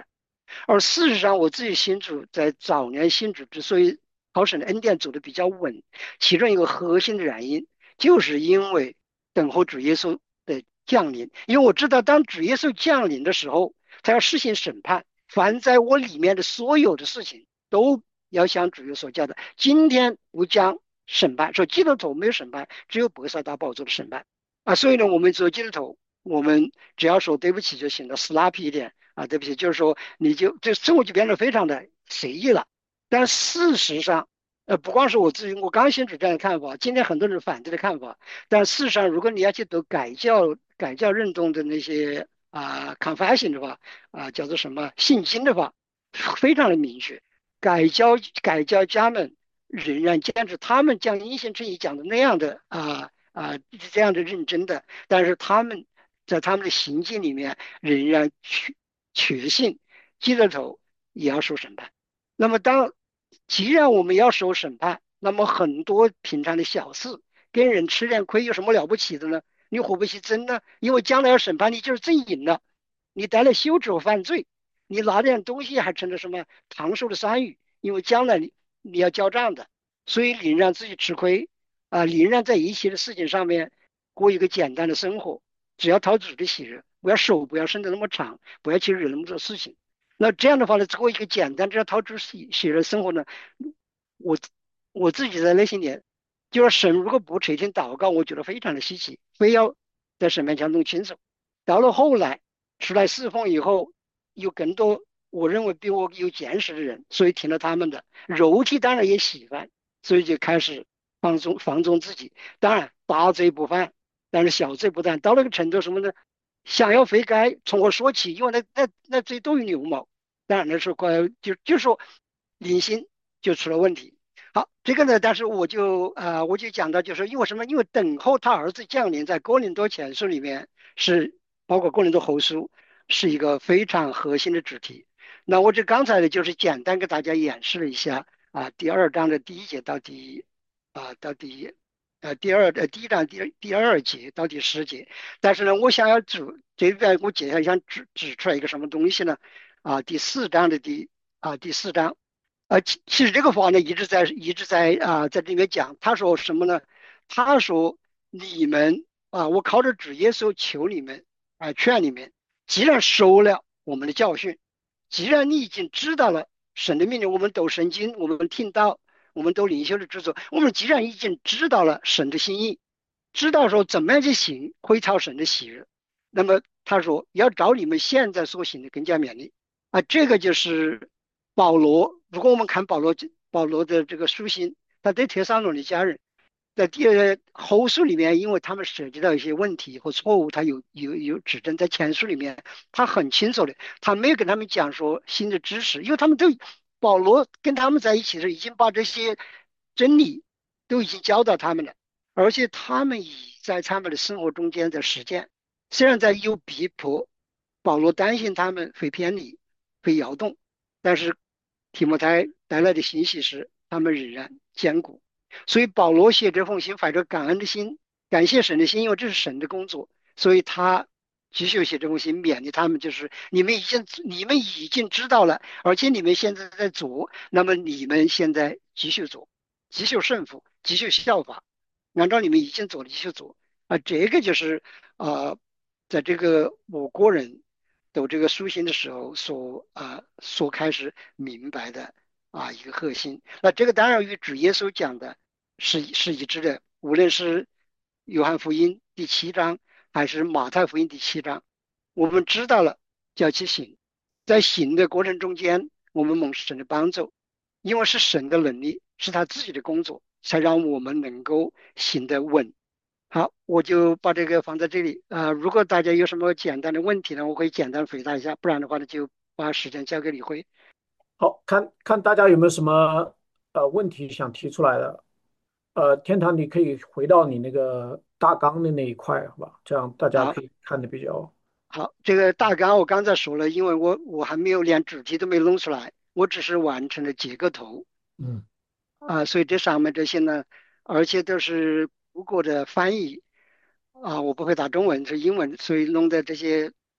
[SPEAKER 6] 而事实上，我自己信主在早年信主之所以好神的恩典走的比较稳，其中一个核心的原因，就是因为等候主耶稣的降临。因为我知道，当主耶稣降临的时候，他要实行审判，凡在我里面的所有的事情，都要像主耶稣所教的，今天不将审判，说基督徒没有审判，只有伯萨大宝座的审判啊。所以呢，我们做基督徒，我们只要说对不起就行了，slappy 一点。啊，对不起，就是说你就这生活就变得非常的随意了。但事实上，呃，不光是我自己，我刚信主这样的看法，今天很多人反对的看法。但事实上，如果你要去读改教、改教认同的那些啊、confession 的话，啊、叫做什么信心的话，非常的明确。改教改教家们仍然坚持他们将因信称义讲的那样的啊啊、这样的认真的，但是他们在他们的行径里面仍然去。确信基督徒也要受审判。那么当既然我们要受审判，那么很多平常的小事跟人吃点亏有什么了不起的呢？你何不去争呢？因为将来要审判你就是正赢了，你带了羞耻和犯罪，你拿点东西还成了什么唐受的山芋，因为将来你你要交账的，所以宁让自己吃亏啊，宁让在一切的事情上面过一个简单的生活，只要讨主的喜悦，不要手不要伸得那么长，不要去惹那么多事情。那这样的话呢，过一个简单只要讨主喜喜悦的生活呢，我我自己在内心里，就是神如果不垂听祷告，我觉得非常的稀奇，非要在神面前弄清楚。到了后来出来侍奉以后，有更多我认为比我有见识的人，所以听了他们的，肉体当然也喜欢，所以就开始放纵放纵自己。当然大罪不犯，但是小罪不断，到那个程度什么呢？想要悔改，从我说起，因为那那那罪都有牛毛。当然那时候快就就说灵性就出了问题。好，这个呢，但是我就呃我就讲到，就是因为什么？因为等候他儿子降临，在哥林多前书里面是包括哥林多后书是一个非常核心的主题。那我这刚才呢，就是简单给大家演示了一下啊，第二章的第一节到第啊到第呃第二呃第一章第第二节到第十节。但是呢，我想要指这边我接下来想指指出来一个什么东西呢？啊，第四章的第啊第四章。呃，其其实这个话呢，一直在一直在啊、在这里面讲。他说什么呢？他说你们啊，我靠着主耶稣求你们啊、劝你们，既然收了我们的教训，既然你已经知道了神的命令，我们都圣经，我们听到，我们都灵修的制作，我们既然已经知道了神的心意，知道说怎么样去行会讨神的喜悦，那么他说要照你们现在所行的更加勉励啊，这个就是保罗。如果我们看保罗保罗的这个书信，他对帖撒罗尼迦人在第二后书里面，因为他们涉及到一些问题和错误，他有有有指正。在前书里面，他很清楚的，他没有跟他们讲说新的知识，因为他们都保罗跟他们在一起的时候，已经把这些真理都已经教导他们了，而且他们已在他们的生活中间在实践。虽然在有逼迫，保罗担心他们会偏离，会摇动，但是提摩太带来的信息是他们仍然坚固。所以保罗写这封信怀着感恩的心，感谢神的心，因为这是神的工作，所以他继续写这封信，勉励他们，就是你们已经你们已经知道了，而且你们现在在做，那么你们现在继续做，继续顺服，继续效法，按照你们已经做的继续做啊。这个就是啊，在这个我国人读这个书信的时候所啊所开始明白的啊一个核心。那这个当然与主耶稣讲的是是一致的，无论是约翰福音第七章还是马太福音第七章，我们知道了就要去行，在行的过程中间，我们蒙神的帮助，因为是神的能力，是他自己的工作，才让我们能够行得稳。好，我就把这个放在这里啊、如果大家有什么简单的问题呢，我可以简单回答一下，不然的话呢，就把时间交给李辉。
[SPEAKER 1] 好，看看大家有没有什么呃问题想提出来的。呃，天堂，你可以回到你那个大纲的那一块，好吧？这样大家
[SPEAKER 6] 好，
[SPEAKER 1] 可以看的比较。
[SPEAKER 6] 好，这个大纲我刚才说了，因为我我还没有连主题都没弄出来，我只是完成了结个头
[SPEAKER 1] 嗯
[SPEAKER 6] 啊、所以这上面这些呢，而且都是谷歌的翻译啊、我不会打中文，是英文，所以弄的这些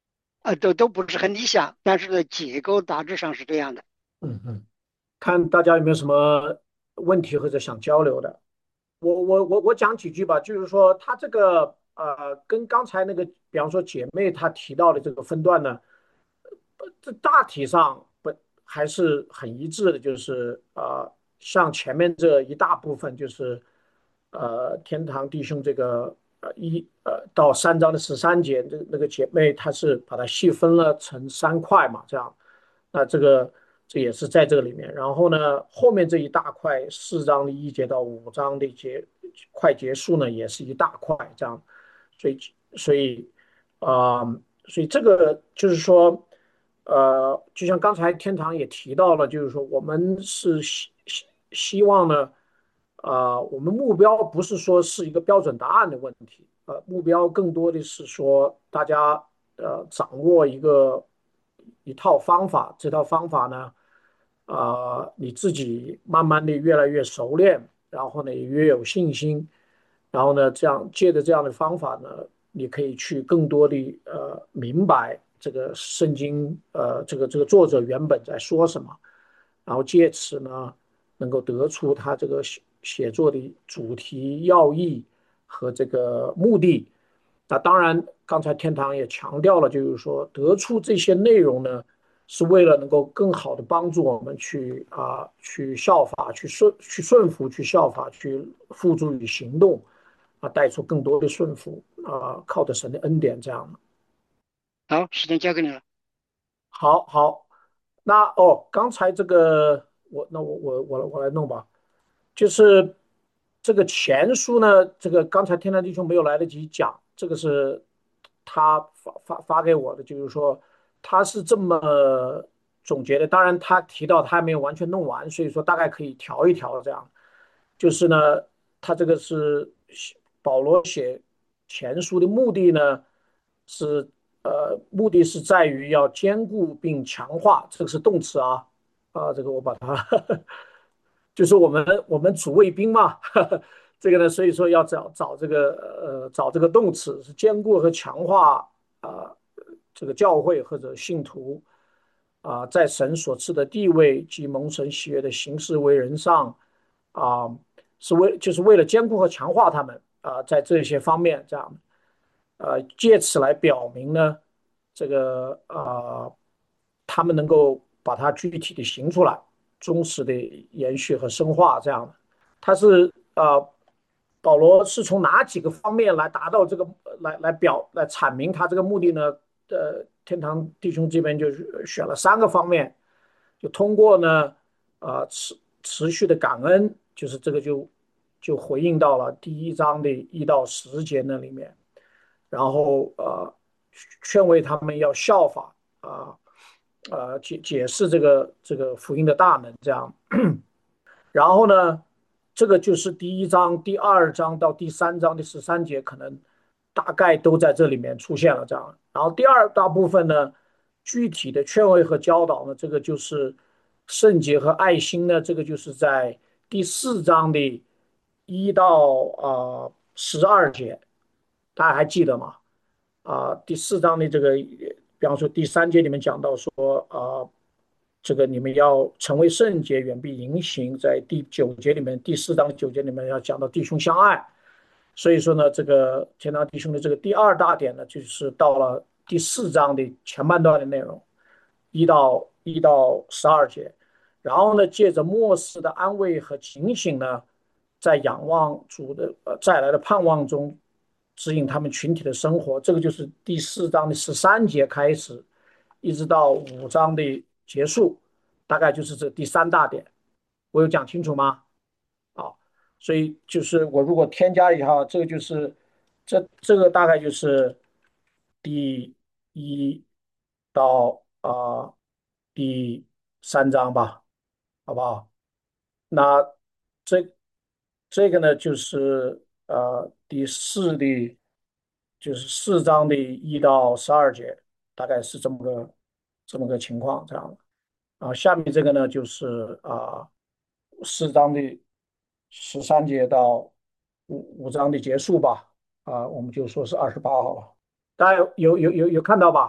[SPEAKER 6] 呃，都都不是很理想，但是呢，结构大致上是这样的。
[SPEAKER 1] 嗯嗯，看大家有没有什么问题或者想交流的。我我我我讲几句吧，就是说它这个呃，跟刚才那个，比方说姐妹她提到的这个分段呢，呃这大体上不还是很一致的，就是呃，像前面这一大部分就是呃，天堂弟兄这个呃一呃到三章的十三节，这那个姐妹她是把它细分了成三块嘛，这样。那这个这也是在这个里面。然后呢，后面这一大块四章的一节到五章的结快结束呢，也是一大块这样。所以所以啊、呃所以这个就是说，呃，就像刚才天堂也提到了，就是说我们是希希希望呢，啊、我们目标不是说是一个标准答案的问题，呃，目标更多的是说大家呃掌握一个一套方法，这套方法呢，啊、你自己慢慢的越来越熟练，然后呢也越有信心，然后呢这样借着这样的方法呢，你可以去更多的呃明白这个圣经呃这个这个作者原本在说什么，然后借此呢能够得出他这个写写作的主题要义和这个目的。那当然，刚才天堂也强调了，就是说得出这些内容呢，是为了能够更好的帮助我们去啊、去效法、去顺、去顺服、去效法、去付诸于行动，啊，带出更多的顺服啊、靠着神的恩典这样的。
[SPEAKER 6] 好，时间交给你了。
[SPEAKER 1] 好好，那哦，刚才这个我那我我我我来弄吧。就是这个前书呢，这个刚才天南弟兄没有来得及讲，这个是他发发发给我的，就是说他是这么总结的。当然，他提到他还没有完全弄完，所以说大概可以调一调这样。就是呢，他这个是保罗写前书的目的呢，是呃目的是在于要兼顾并强化，这个是动词啊啊，这个我把它就是我们我们主谓宾嘛，这个呢，所以说要找找这个呃找这个动词是兼顾和强化啊、呃这个教会或者信徒啊、呃在神所赐的地位及蒙神喜悦的行事为人上啊、是为就是为了兼顾和强化他们啊、在这些方面这样呃借此来表明呢这个啊、他们能够把它具体的行出来。忠实的延续和深化这样的。他是呃，保罗是从哪几个方面来达到这个来来表来阐明他这个目的呢？呃，天堂弟兄这边就选了三个方面，就通过呢呃持持续的感恩，就是这个就就回应到了第一章的一到十节那里面，然后呃劝慰他们要效法啊。呃，解解释这个这个福音的大能，这样。然后呢，这个就是第一章、第二章到第三章的十三节，可能大概都在这里面出现了这样。然后第二大部分呢，具体的劝慰和教导呢，这个就是圣洁和爱心呢，这个就是在第四章的一到啊十二节，大家还记得吗？啊，第四章的这个，比方说第三节里面讲到说啊，这个你们要成为圣洁，远避淫行。在第九节里面，第四章九节里面要讲到弟兄相爱。所以说呢，这个天堂弟兄的这个第二大点呢，就是到了第四章的前半段的内容，一到一到十二节。然后呢，借着末世的安慰和警醒呢，在仰望主的呃再来的盼望中，指引他们群体的生活。这个就是第四章的十三节开始，一直到五章的结束，大概就是这第三大点。我有讲清楚吗？啊，所以就是我如果添加一下，这个就是这这个大概就是第一到啊、呃第三章吧，好不好？那这这个呢，就是呃第四的，就是四章的一到十二节，大概是这么个这么个情况，这样的。啊，下面这个呢，就是啊四章的十三节到五五章的结束吧。啊，我们就说是二十八好了。大家有有有有有看到吧？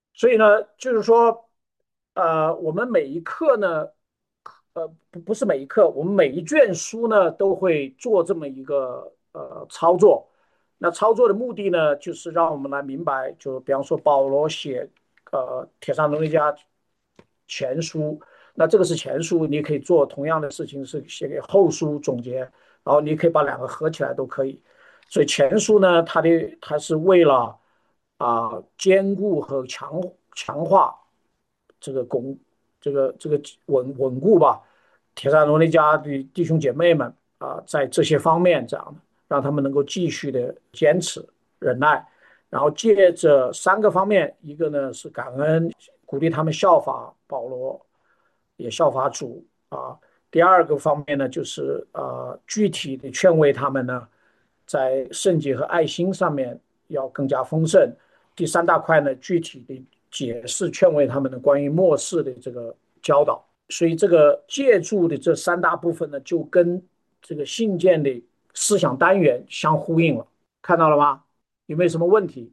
[SPEAKER 1] 所以呢，就是说，呃，我们每一课呢，呃，不不是每一课，我们每一卷书呢都会做这么一个呃操作。那操作的目的呢，就是让我们来明白，就比方说保罗写呃《铁上农利家前书，那这个是前书，你可以做同样的事情，是写给后书总结，然后你可以把两个合起来都可以。所以前书呢，它的它是为了啊、呃兼顾和强强化这个巩这个这个稳稳固吧，铁萨罗尼迦的弟兄姐妹们啊、呃在这些方面这样的，让他们能够继续的坚持忍耐，然后借着三个方面，一个呢是感恩，鼓励他们效法保罗，也效法主啊。第二个方面呢，就是呃具体的劝慰他们呢，在圣洁和爱心上面要更加丰盛。第三大块呢，具体的解释劝慰他们的关于末世的这个教导。所以这个借助的这三大部分呢，就跟这个信件的思想单元相呼应了。看到了吗？有没有什么问题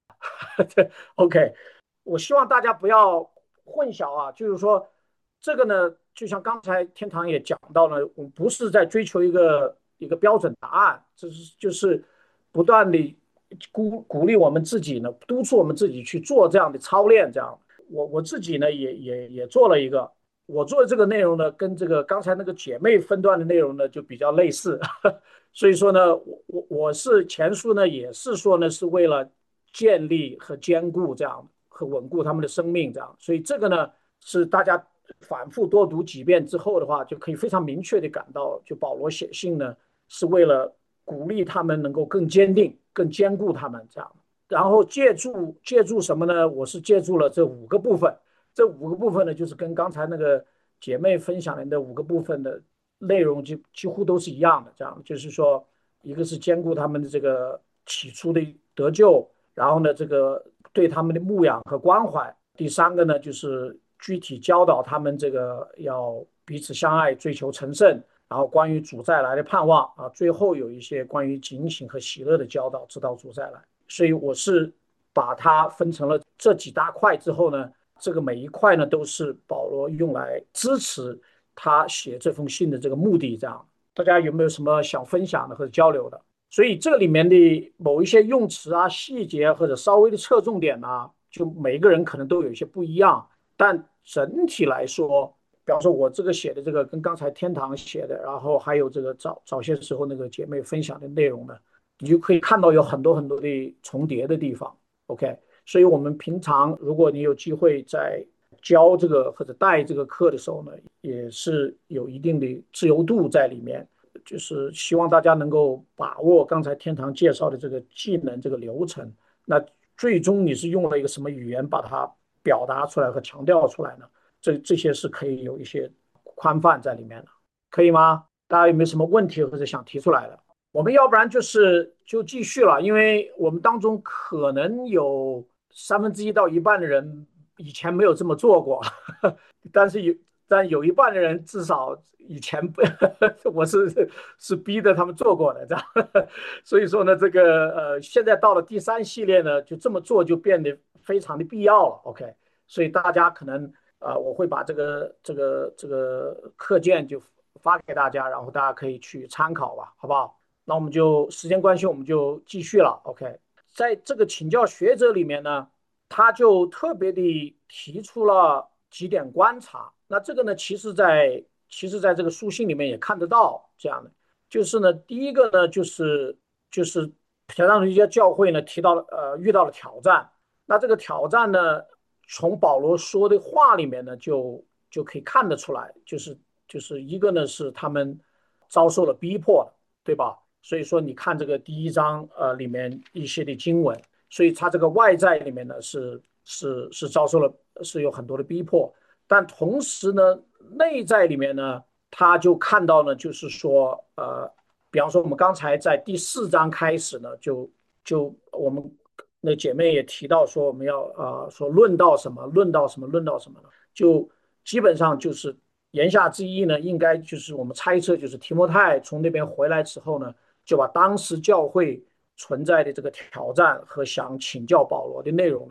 [SPEAKER 1] ？OK，我希望大家不要混淆啊，就是说这个呢，就像刚才天堂也讲到了，我们不是在追求一个一个标准答案，这是就是不断的鼓鼓励我们自己呢，督促我们自己去做这样的操练。这样，我我自己呢也也也做了一个，我做的这个内容呢，跟这个刚才那个姐妹分段的内容呢就比较类似。所以说呢，我我我是前书呢，也是说呢，是为了建立和兼顾这样和稳固他们的生命这样。所以这个呢，是大家反复多读几遍之后的话，就可以非常明确的感到，就保罗写信呢，是为了鼓励他们能够更坚定、更坚固他们这样。然后借助借助什么呢？我是借助了这五个部分，这五个部分呢，就是跟刚才那个姐妹分享的那五个部分的内容就几乎都是一样的。这样就是说，一个是兼顾他们的这个起初的得救，然后呢，这个对他们的牧养和关怀。第三个呢，就是具体教导他们这个要彼此相爱，追求成圣。然后关于主再来的盼望啊，最后有一些关于警醒和喜乐的教导，直到主再来。所以我是把它分成了这几大块之后呢，这个每一块呢都是保罗用来支持他写这封信的这个目的。这样，大家有没有什么想分享的或者交流的？所以这里面的某一些用词啊、细节或者稍微的侧重点啊，就每一个人可能都有一些不一样，但整体来说，比方说我这个写的这个跟刚才天堂写的，然后还有这个早早些时候那个姐妹分享的内容呢，你就可以看到有很多很多的重叠的地方。OK，所以我们平常如果你有机会在教这个或者带这个课的时候呢，也是有一定的自由度在里面，就是希望大家能够把握刚才天堂介绍的这个技能这个流程。那最终你是用了一个什么语言把它表达出来和强调出来呢？这这些是可以有一些宽泛在里面的，可以吗？大家有没有什么问题或者想提出来的？我们要不然就是就继续了，因为我们当中可能有三分之一到一半的人以前没有这么做过，但是有但有一半的人至少以前我是是逼着他们做过的，这样。所以说呢，这个呃，现在到了第三系列呢，就这么做就变得非常的必要了。OK，所以大家可能啊、呃，我会把这个这个这个课件就发给大家，然后大家可以去参考吧，好不好？那我们就时间关系，我们就继续了。OK，在这个请教学者里面呢，他就特别的提出了几点观察。那这个呢，其实在其实在这个书信里面也看得到这样的，就是呢，第一个呢，就是就是铁上一些教会呢提到了呃遇到了挑战。那这个挑战呢，从保罗说的话里面呢，就就可以看得出来，就是就是一个呢是他们遭受了逼迫，对吧？所以说你看这个第一章呃里面一些的经文，所以他这个外在里面呢是是是遭受了是有很多的逼迫，但同时呢内在里面呢他就看到呢就是说呃，比方说我们刚才在第四章开始呢就就我们那姐妹也提到说我们要呃说论到什么论到什么论到什么呢，就基本上就是言下之意呢，应该就是我们猜测就是提摩太从那边回来之后呢。就把当时教会存在的这个挑战和想请教保罗的内容呢，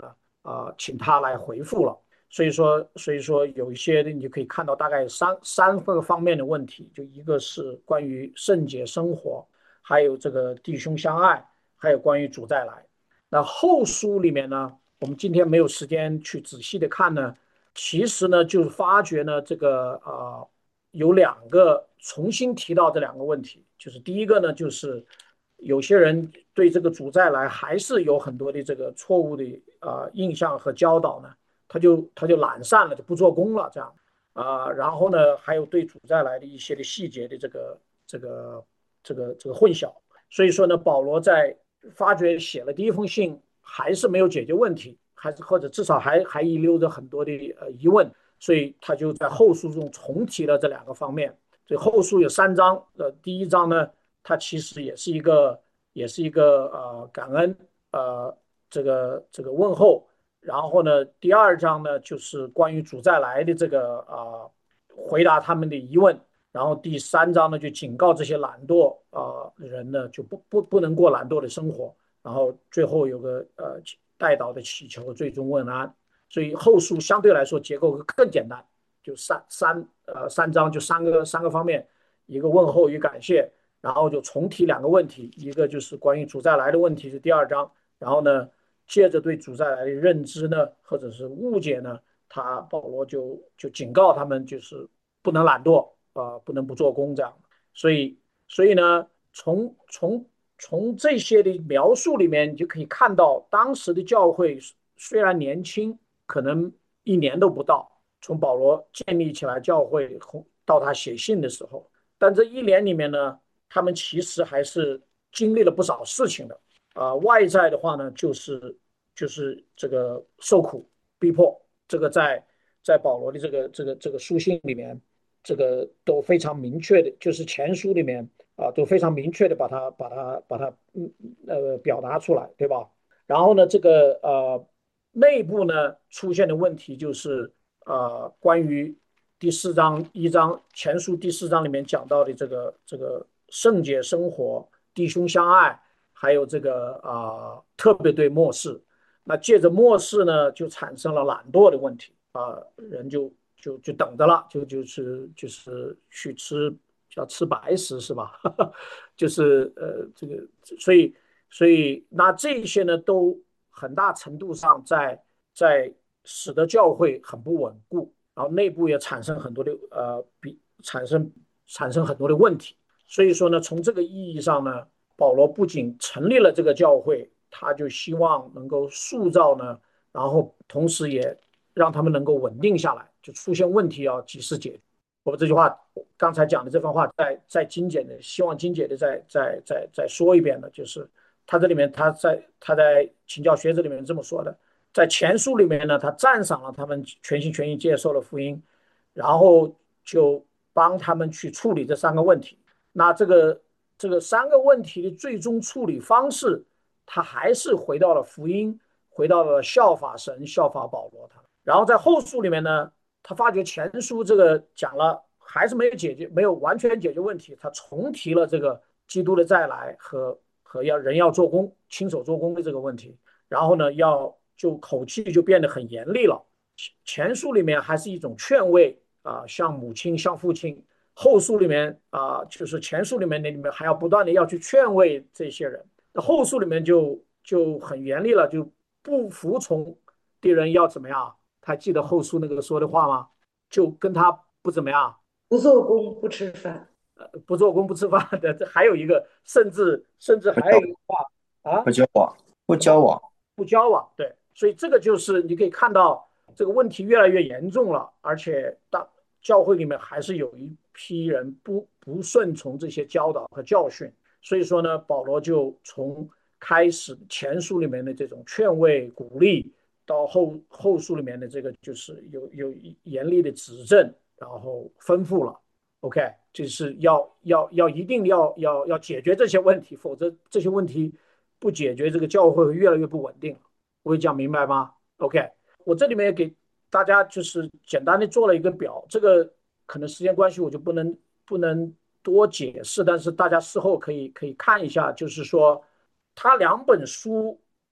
[SPEAKER 1] 啊、呃请他来回复了。所以说，所以说有一些你就可以看到大概三三个方面的问题，就一个是关于圣洁生活，还有这个弟兄相爱，还有关于主再来。那后书里面呢，我们今天没有时间去仔细的看呢，其实呢就是发觉呢这个啊、呃、有两个重新提到这两个问题，就是第一个呢就是有些人对这个主再来还是有很多的这个错误的啊、呃印象和教导呢。他就他就懒散了，就不做工了，这样啊、呃，然后呢，还有对主再来的一些的细节的这个这个这个这个混淆，所以说呢，保罗在发觉写了第一封信还是没有解决问题，还是或者至少还还遗留着很多的呃疑问，所以他就在后书中重提了这两个方面。所以后书有三章，呃，第一章呢，它其实也是一个也是一个呃感恩呃这个这个问候。然后呢，第二章呢就是关于主再来的这个啊、呃，回答他们的疑问。然后第三章呢就警告这些懒惰啊、呃、人呢就不不不能过懒惰的生活。然后最后有个呃代祷的祈求，最终问安。所以后书相对来说结构更简单，就三三呃三章就三个三个方面，一个问候与感谢，然后就重提两个问题，一个就是关于主再来的问题是第二章，然后呢。借着对主再来的认知呢，或者是误解呢，他保罗就就警告他们，就是不能懒惰啊、呃，不能不做工这样。所以，所以呢，从从从这些的描述里面，你就可以看到当时的教会虽然年轻，可能一年都不到，从保罗建立起来教会到他写信的时候，但这一年里面呢，他们其实还是经历了不少事情的。啊、呃，外在的话呢，就是就是这个受苦逼迫，这个在在保罗的这个这个这个书信里面，这个都非常明确的，就是前书里面啊、呃，都非常明确的把它把它把它嗯呃表达出来，对吧？然后呢，这个呃内部呢出现的问题就是呃关于第四章一章前书第四章里面讲到的这个这个圣洁生活、弟兄相爱。还有这个啊、呃，特别对末世，那借着末世呢，就产生了懒惰的问题啊、呃，人就就就等着了，就就是就是去吃叫吃白食是吧？就是呃这个，所以所以那这些呢，都很大程度上在在使得教会很不稳固，然后内部也产生很多的呃比产生产生很多的问题，所以说呢，从这个意义上呢。保罗不仅成立了这个教会，他就希望能够塑造呢，然后同时也让他们能够稳定下来，就出现问题要及时解决。我们这句话刚才讲的这番话，再再精简的，希望精简的再再再再说一遍呢，就是他这里面他在他在请教学者里面这么说的，在前书里面呢，他赞赏了他们全心全意接受了福音，然后就帮他们去处理这三个问题。那这个。这个三个问题的最终处理方式，他还是回到了福音，回到了效法神、效法保罗他。然后在后书里面呢，他发觉前书这个讲了，还是没有解决，没有完全解决问题，他重提了这个基督的再来和和要人要做工、亲手做工的这个问题。然后呢，要就口气就变得很严厉了。前书里面还是一种劝慰啊、呃，像母亲、像父亲。后书里面啊、呃，就是前书里面那里面还要不断的要去劝慰这些人，那后书里面就就很严厉了，就不服从的人要怎么样？他记得后书那个说的话吗？就跟他不怎么样，
[SPEAKER 8] 不做工不吃饭，
[SPEAKER 1] 呃，不做工不吃饭的。这还有一个，甚至甚至还有一个话啊，
[SPEAKER 4] 不交往，不交往，
[SPEAKER 1] 不交往。对，所以这个就是你可以看到这个问题越来越严重了，而且当教会里面还是有一批人不不顺从这些教导和教训，所以说呢，保罗就从开始前书里面的这种劝慰鼓励，到后后书里面的这个就是有有严厉的指正，然后吩咐了。OK，就是要要要一定要要要解决这些问题，否则这些问题不解决，这个教会会越来越不稳定。我会讲明白吗 ？OK，我这里面也给大家就是简单的做了一个表，这个可能时间关系我就不能不能多解释，但是大家事后可以可以看一下，就是说他两本书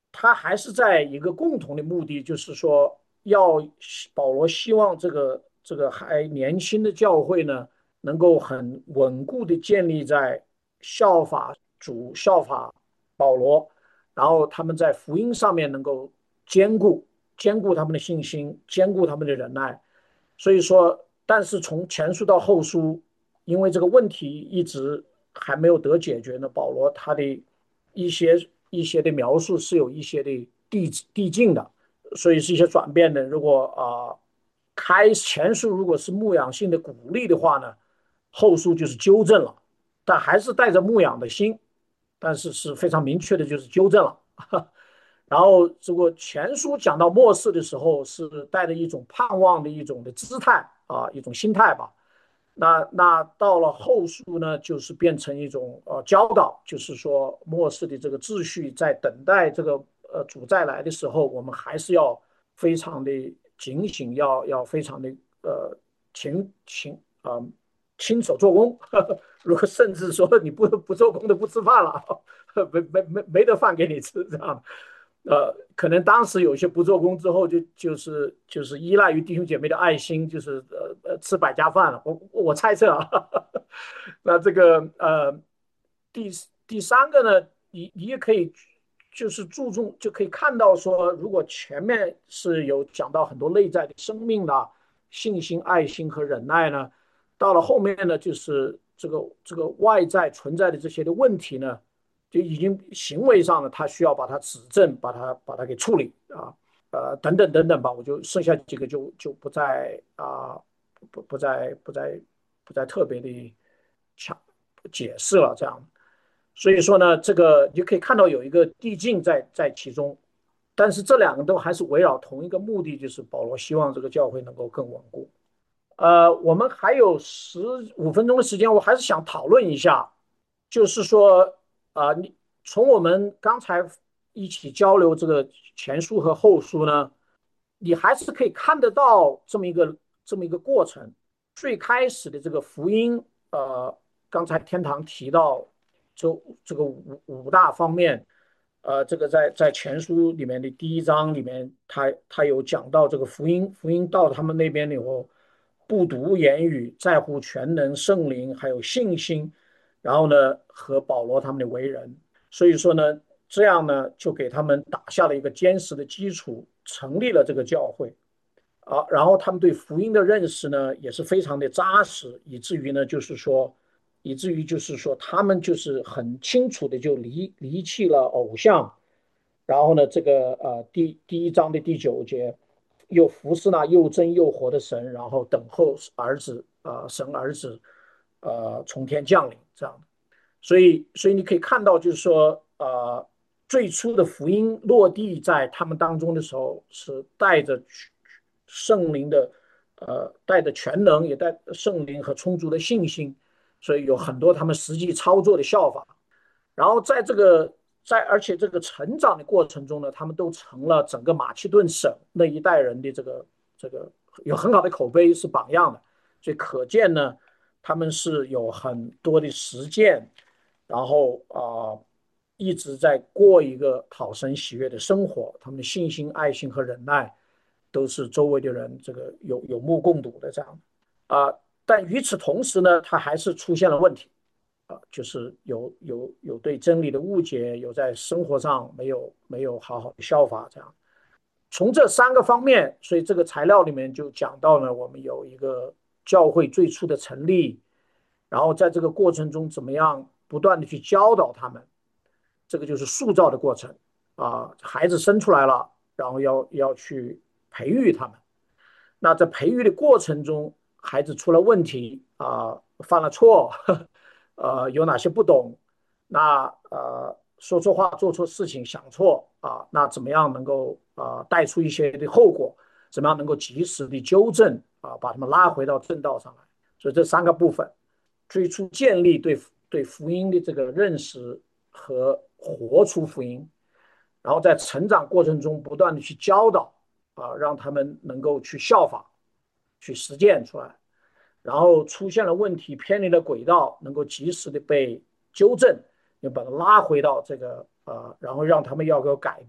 [SPEAKER 1] 他还是在一个共同的目的，就是说要保罗希望这个这个还年轻的教会呢，能够很稳固的建立在效法主、效法保罗，然后他们在福音上面能够兼顾兼顾他们的信心，兼顾他们的忍耐。所以说，但是从前书到后书，因为这个问题一直还没有得解决呢，保罗他的一些一些的描述是有一些的递递进的，所以是一些转变的。如果啊、呃开前书如果是牧养性的鼓励的话呢，后书就是纠正了，但还是带着牧养的心，但是是非常明确的，就是纠正了。然后，如果前书讲到末世的时候，是带着一种盼望的一种的姿态啊，一种心态吧。那那到了后书呢，就是变成一种呃教导，就是说末世的这个秩序，在等待这个呃主再来的时候，我们还是要非常的警醒，要要非常的呃勤勤啊、呃亲手做工。如果甚至说你不不做工的不吃饭了，没没没没得饭给你吃，这样。呃，可能当时有些不做工之后就，就是就是依赖于弟兄姐妹的爱心，就是呃呃吃百家饭了。我我猜测啊。那这个呃第第三个呢，你你也可以就是注重就可以看到说，如果前面是有讲到很多内在的生命的信心、爱心和忍耐呢，到了后面呢，就是这个这个外在存在的这些的问题呢。就已经行为上呢，他需要把它指正，把它把它给处理啊，呃，等等等等吧。我就剩下几个就就不再啊，不不再不再不再特别的强解释了，这样。所以说呢，这个你可以看到有一个递进在在其中，但是这两个都还是围绕同一个目的，就是保罗希望这个教会能够更稳固。呃，我们还有十五分钟的时间，我还是想讨论一下，就是说。啊、呃，你从我们刚才一起交流这个前书和后书呢，你还是可以看得到这么一个这么一个过程。最开始的这个福音，呃，刚才天堂提到这这个五五大方面，呃，这个在在前书里面的第一章里面，他他有讲到这个福音，福音到他们那边以后，不读言语，在乎全能圣灵，还有信心。然后呢，和保罗他们的为人，所以说呢，这样呢，就给他们打下了一个坚实的基础，成立了这个教会啊。然后他们对福音的认识呢，也是非常的扎实，以至于呢，就是说，以至于就是说，他们就是很清楚的就离离弃了偶像。然后呢，这个呃第第一章的第九节，又服侍那又真又活的神，然后等候儿子啊、呃，神儿子呃从天降临这样的。所以，所以你可以看到，就是说，呃，最初的福音落地在他们当中的时候，是带着圣灵的，呃，带着全能，也带圣灵和充足的信心，所以有很多他们实际操作的效法。然后在这个在而且这个成长的过程中呢，他们都成了整个马其顿省那一代人的这个这个有很好的口碑，是榜样的。所以可见呢，他们是有很多的实践。然后啊、呃，一直在过一个讨神喜悦的生活，他们的信心、爱心和忍耐，都是周围的人这个有有目共睹的这样啊、呃。但与此同时呢，他还是出现了问题啊、呃，就是有有有对真理的误解，有在生活上没有没有好好的效法这样。从这三个方面，所以这个材料里面就讲到呢，我们有一个教会最初的成立，然后在这个过程中怎么样不断的去教导他们，这个就是塑造的过程啊。孩子生出来了，然后要要去培育他们。那在培育的过程中，孩子出了问题啊，犯了错，呃，有哪些不懂，那呃说错话、做错事情、想错啊，那怎么样能够啊带出一些的后果？怎么样能够及时的纠正啊，把他们拉回到正道上来？所以这三个部分。最初建立对对福音的这个认识和活出福音，然后在成长过程中不断的去教导啊，让他们能够去效法，去实践出来，然后出现了问题偏离了轨道，能够及时的被纠正，要把它拉回到这个呃，然后让他们要有改变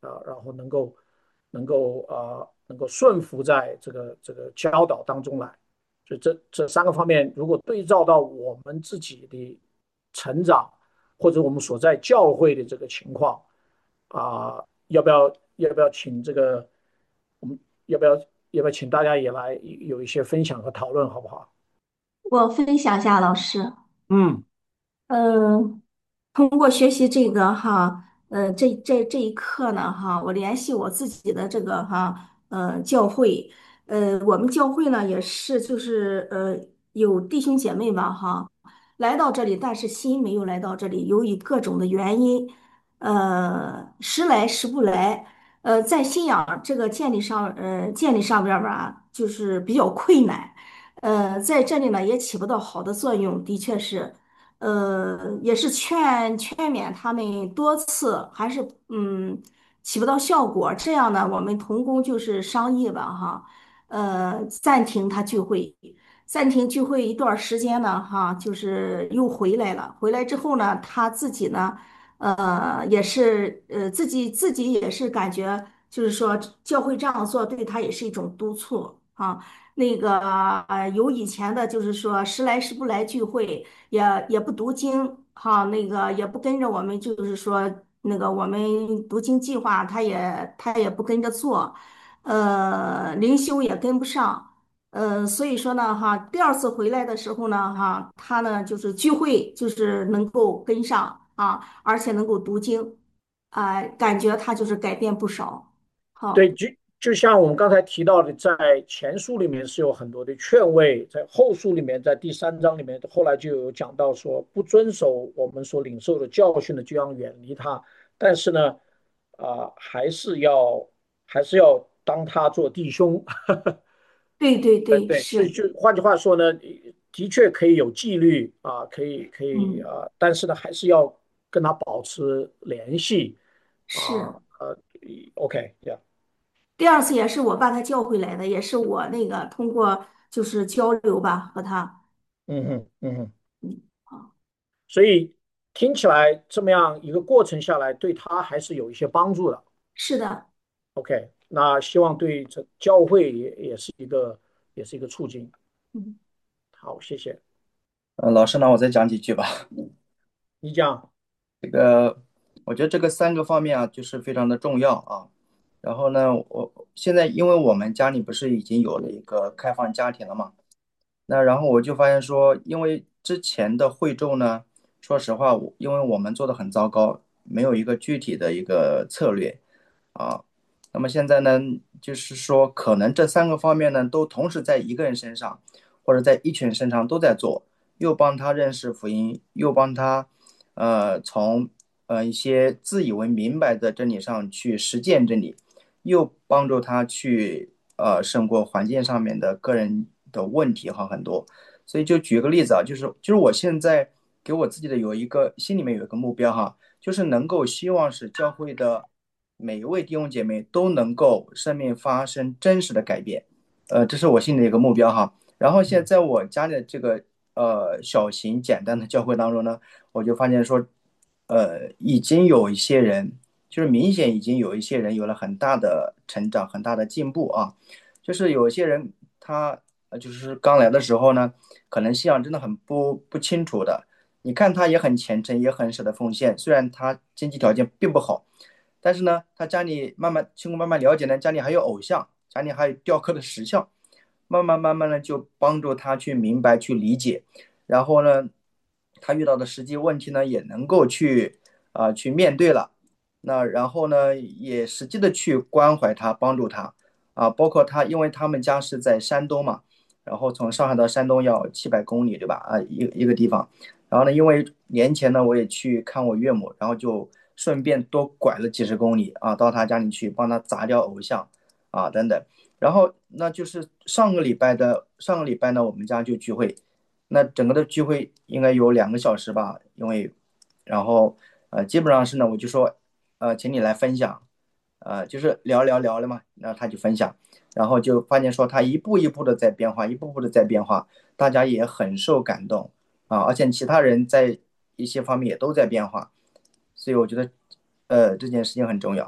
[SPEAKER 1] 啊，然后能够能够啊能够顺服在这个这个教导当中来。所以这这三个方面，如果对照到我们自己的成长，或者我们所在教会的这个情况啊，要不要要不要请这个我们要不要要不要请大家也来有一些分享和讨论，好不好？
[SPEAKER 9] 我分享一下，老师。
[SPEAKER 1] 嗯，
[SPEAKER 9] 嗯，通过学习这个哈，呃，这这这一课呢哈，我联系我自己的这个哈，呃，教会，呃，我们教会呢也是就是呃有弟兄姐妹吧哈，来到这里，但是心没有来到这里，由于各种的原因，呃，时来时不来，呃，在信仰这个建立上，呃，建立上边儿吧，就是比较困难。呃，在这里呢也起不到好的作用，的确是，呃，也是劝劝勉他们多次，还是嗯起不到效果。这样呢，我们同工就是商议吧，哈，呃，暂停他聚会，暂停聚会一段儿时间呢，哈，就是又回来了。回来之后呢，他自己呢，呃，也是呃自己自己也是感觉，就是说教会这样做对他也是一种督促啊。那个呃，有以前的，就是说时来时不来聚会，也也不读经，哈，那个也不跟着我们，就是说那个我们读经计划，他也他也不跟着做，呃，灵修也跟不上，呃，所以说呢，哈，第二次回来的时候呢，哈，他呢就是聚会就是能够跟上啊，而且能够读经，啊、感觉他就是改变不少。
[SPEAKER 1] 对，
[SPEAKER 9] 好，
[SPEAKER 1] 就就像我们刚才提到的，在前书里面是有很多的劝慰，在后书里面，在第三章里面，后来就有讲到说，不遵守我们所领受的教训的，就要远离他。但是呢，啊、还是要还是要当他做弟兄。
[SPEAKER 9] 对对
[SPEAKER 1] 对
[SPEAKER 9] 对，
[SPEAKER 1] 对，就
[SPEAKER 9] 是，
[SPEAKER 1] 就换句话说呢，的确可以有纪律啊，可以可以
[SPEAKER 9] 嗯。
[SPEAKER 1] 啊，但是呢，还是要跟他保持联系啊。
[SPEAKER 9] 是，
[SPEAKER 1] 呃，OK，呀，
[SPEAKER 9] 第二次也是我把他叫回来的，也是我那个通过就是交流吧和他，
[SPEAKER 1] 嗯哼嗯哼。
[SPEAKER 9] 嗯，好，
[SPEAKER 1] 所以听起来这么样一个过程下来，对他还是有一些帮助的。
[SPEAKER 9] 是的，
[SPEAKER 1] OK，那希望对这教会也也是一个也是一个促进。
[SPEAKER 9] 嗯，
[SPEAKER 1] 好，谢谢
[SPEAKER 4] 呃，老师呢，我再讲几句吧。
[SPEAKER 1] 你讲。
[SPEAKER 4] 这个，我觉得这个三个方面啊，就是非常的重要啊。然后呢，我现在因为我们家里不是已经有了一个开放家庭了嘛，那然后我就发现说，因为之前的会众呢，说实话，我因为我们做的很糟糕，没有一个具体的一个策略啊。那么现在呢，就是说可能这三个方面呢，都同时在一个人身上，或者在一群人身上都在做，又帮他认识福音，又帮他呃从呃一些自以为明白的真理上去实践真理，又帮助他去呃胜过环境上面的个人的问题哈很多。所以就举个例子啊，就是就是我现在给我自己的有一个心里面有一个目标哈，就是能够希望使教会的每一位弟兄姐妹都能够生命发生真实的改变，呃，这是我心里的一个目标哈。然后现在在我家里的这个呃小型简单的教会当中呢，我就发现说，呃，已经有一些人，就是明显已经有一些人有了很大的成长，很大的进步啊。就是有一些人他呃就是刚来的时候呢，可能信仰真的很不不清楚的。你看他也很虔诚，也很舍得奉献，虽然他经济条件并不好，但是呢，他家里慢慢经过慢慢了解呢，家里还有偶像，家里还有雕刻的石像，慢慢慢慢的就帮助他去明白去理解，然后呢，他遇到的实际问题呢也能够去啊、呃去面对了，那然后呢也实际的去关怀他，帮助他啊，包括他，因为他们家是在山东嘛，然后从上海到山东要七百公里，对吧？啊，一一个地方，然后呢，因为年前呢我也去看我岳母，然后就顺便多拐了几十公里啊，到他家里去帮他砸掉偶像啊等等。然后那就是上个礼拜的上个礼拜呢，我们家就聚会，那整个的聚会应该有两个小时吧，因为然后呃基本上是呢，我就说呃请你来分享，呃就是聊聊聊了嘛，然后他就分享，然后就发现说他一步一步的在变化，一步步的在变化，大家也很受感动啊，而且其他人在一些方面也都在变化，所以我觉得呃这件事情很重要。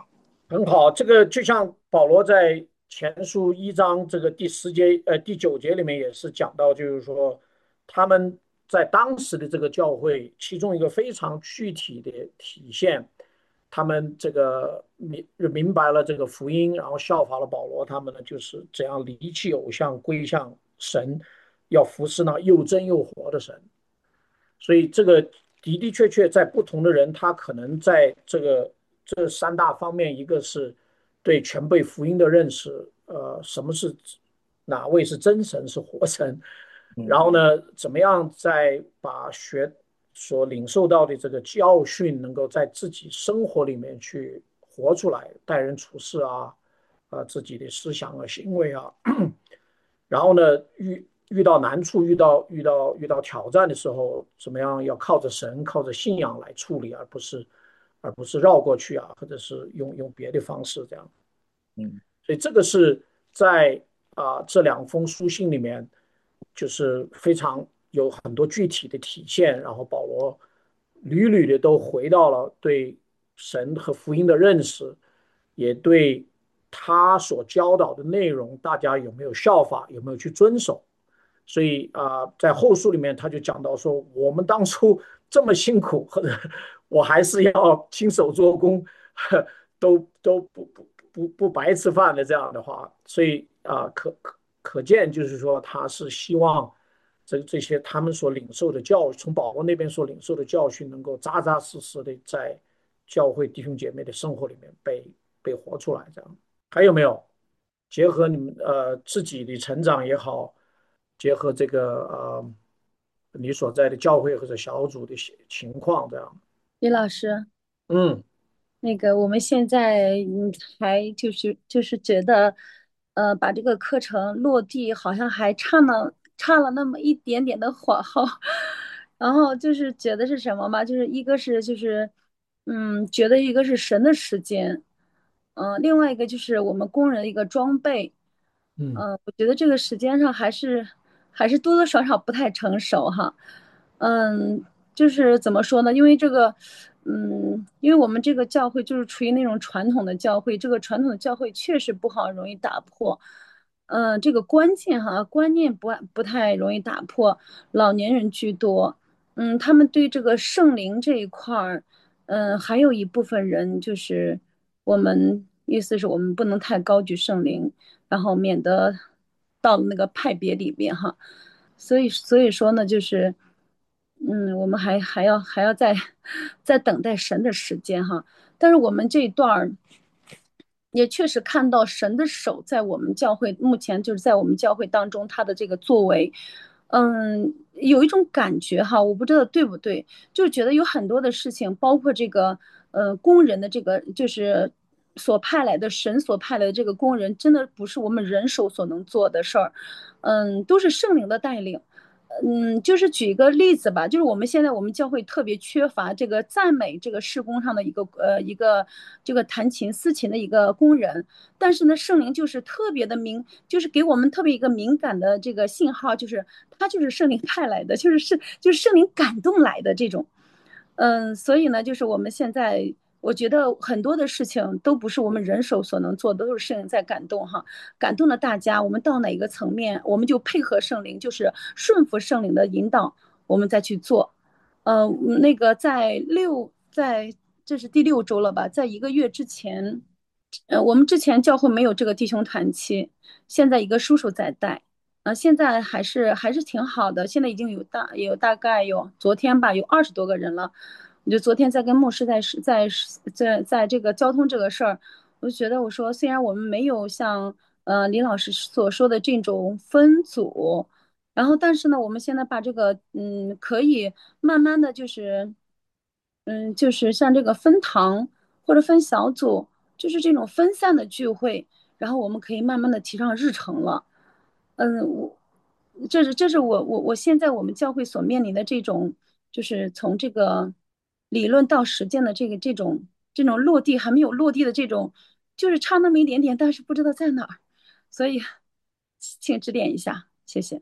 [SPEAKER 1] 很好，这个就像保罗在前书一章这个第十节呃第九节里面也是讲到，就是说他们在当时的这个教会，其中一个非常具体的体现，他们这个明明白了这个福音，然后效法了保罗，他们呢就是这样离弃偶像，归向神，要服侍那又真又活的神。所以这个的的确确在不同的人，他可能在这个这三大方面，一个是对全备福音的认识，呃，什么是哪位是真神是活神，然
[SPEAKER 4] 嗯
[SPEAKER 1] 后呢，怎么样再把学所领受到的这个教训，能够在自己生活里面去活出来，待人处事啊，啊、自己的思想啊、行为啊，然后呢，遇遇到难处、遇到遇到遇到挑战的时候，怎么样要靠着神、靠着信仰来处理，而不是而不是绕过去啊，或者是用用别的方式这样。
[SPEAKER 4] 嗯
[SPEAKER 1] 所以这个是在啊、这两封书信里面，就是非常有很多具体的体现。然后保罗屡屡的都回到了对神和福音的认识，也对他所教导的内容，大家有没有效法，有没有去遵守。所以啊、呃在后书里面他就讲到说，我们当初这么辛苦，或者我还是要亲手做工，都都不不不不白吃饭的这样的话，所以啊、呃可可可见就是说他是希望这这些他们所领受的教，从保罗那边所领受的教训，能够扎扎实实的在教会弟兄姐妹的生活里面被被活出来，这样。还有没有结合你们呃自己的成长也好，结合这个呃你所在的教会或者小组的情况这样？
[SPEAKER 10] 李老师，
[SPEAKER 1] 嗯
[SPEAKER 10] 那个我们现在嗯还就是就是觉得，呃，把这个课程落地好像还差了差了那么一点点的火候，然后就是觉得是什么嘛，就是一个是就是嗯，觉得一个是神的时间，嗯、另外一个就是我们工人的一个装备，
[SPEAKER 1] 嗯
[SPEAKER 10] 嗯、我觉得这个时间上还是还是多多少少不太成熟哈。嗯，就是怎么说呢？因为这个，嗯，因为我们这个教会就是处于那种传统的教会，这个传统的教会确实不好，容易打破。嗯，这个关键哈，观念不不太容易打破，老年人居多。嗯，他们对这个圣灵这一块儿，嗯，还有一部分人就是我们意思是我们不能太高举圣灵，然后免得到那个派别里面哈。所以所以说呢，就是，嗯，我们还还要还要再再等待神的时间哈。但是我们这一段儿也确实看到神的手在我们教会，目前就是在我们教会当中他的这个作为，嗯，有一种感觉哈，我不知道对不对，就觉得有很多的事情，包括这个呃工人的这个就是所派来的神所派来的这个工人，真的不是我们人手所能做的事儿，嗯，都是圣灵的带领。嗯，就是举一个例子吧，就是我们现在我们教会特别缺乏这个赞美这个事工上的一个呃一个这个弹琴司琴的一个工人，但是呢，圣灵就是特别的敏，就是给我们特别一个敏感的这个信号，就是他就是圣灵派来的，就是是就是圣灵感动来的这种。嗯，所以呢，就是我们现在，我觉得很多的事情都不是我们人手所能做的，都是圣灵在感动哈，感动了大家。我们到哪一个层面，我们就配合圣灵，就是顺服圣灵的引导，我们再去做。呃，那个在六，在这是第六周了吧，在一个月之前，呃，我们之前教会没有这个弟兄团契，现在一个叔叔在带。呃，现在还是还是挺好的，现在已经有大有大概有昨天吧，有二十多个人了。我就昨天在跟牧师在在在在这个交通这个事儿，我就觉得我说虽然我们没有像呃林老师所说的这种分组，然后但是呢，我们现在把这个嗯可以慢慢的就是嗯就是像这个分堂或者分小组，就是这种分散的聚会，然后我们可以慢慢的提上日程了。嗯，我这是这是我我我现在我们教会所面临的这种，就是从这个理论到实践的这个这种这种落地还没有落地的这种，就是差那么一点点，但是不知道在哪儿，所以请指点一下，谢谢。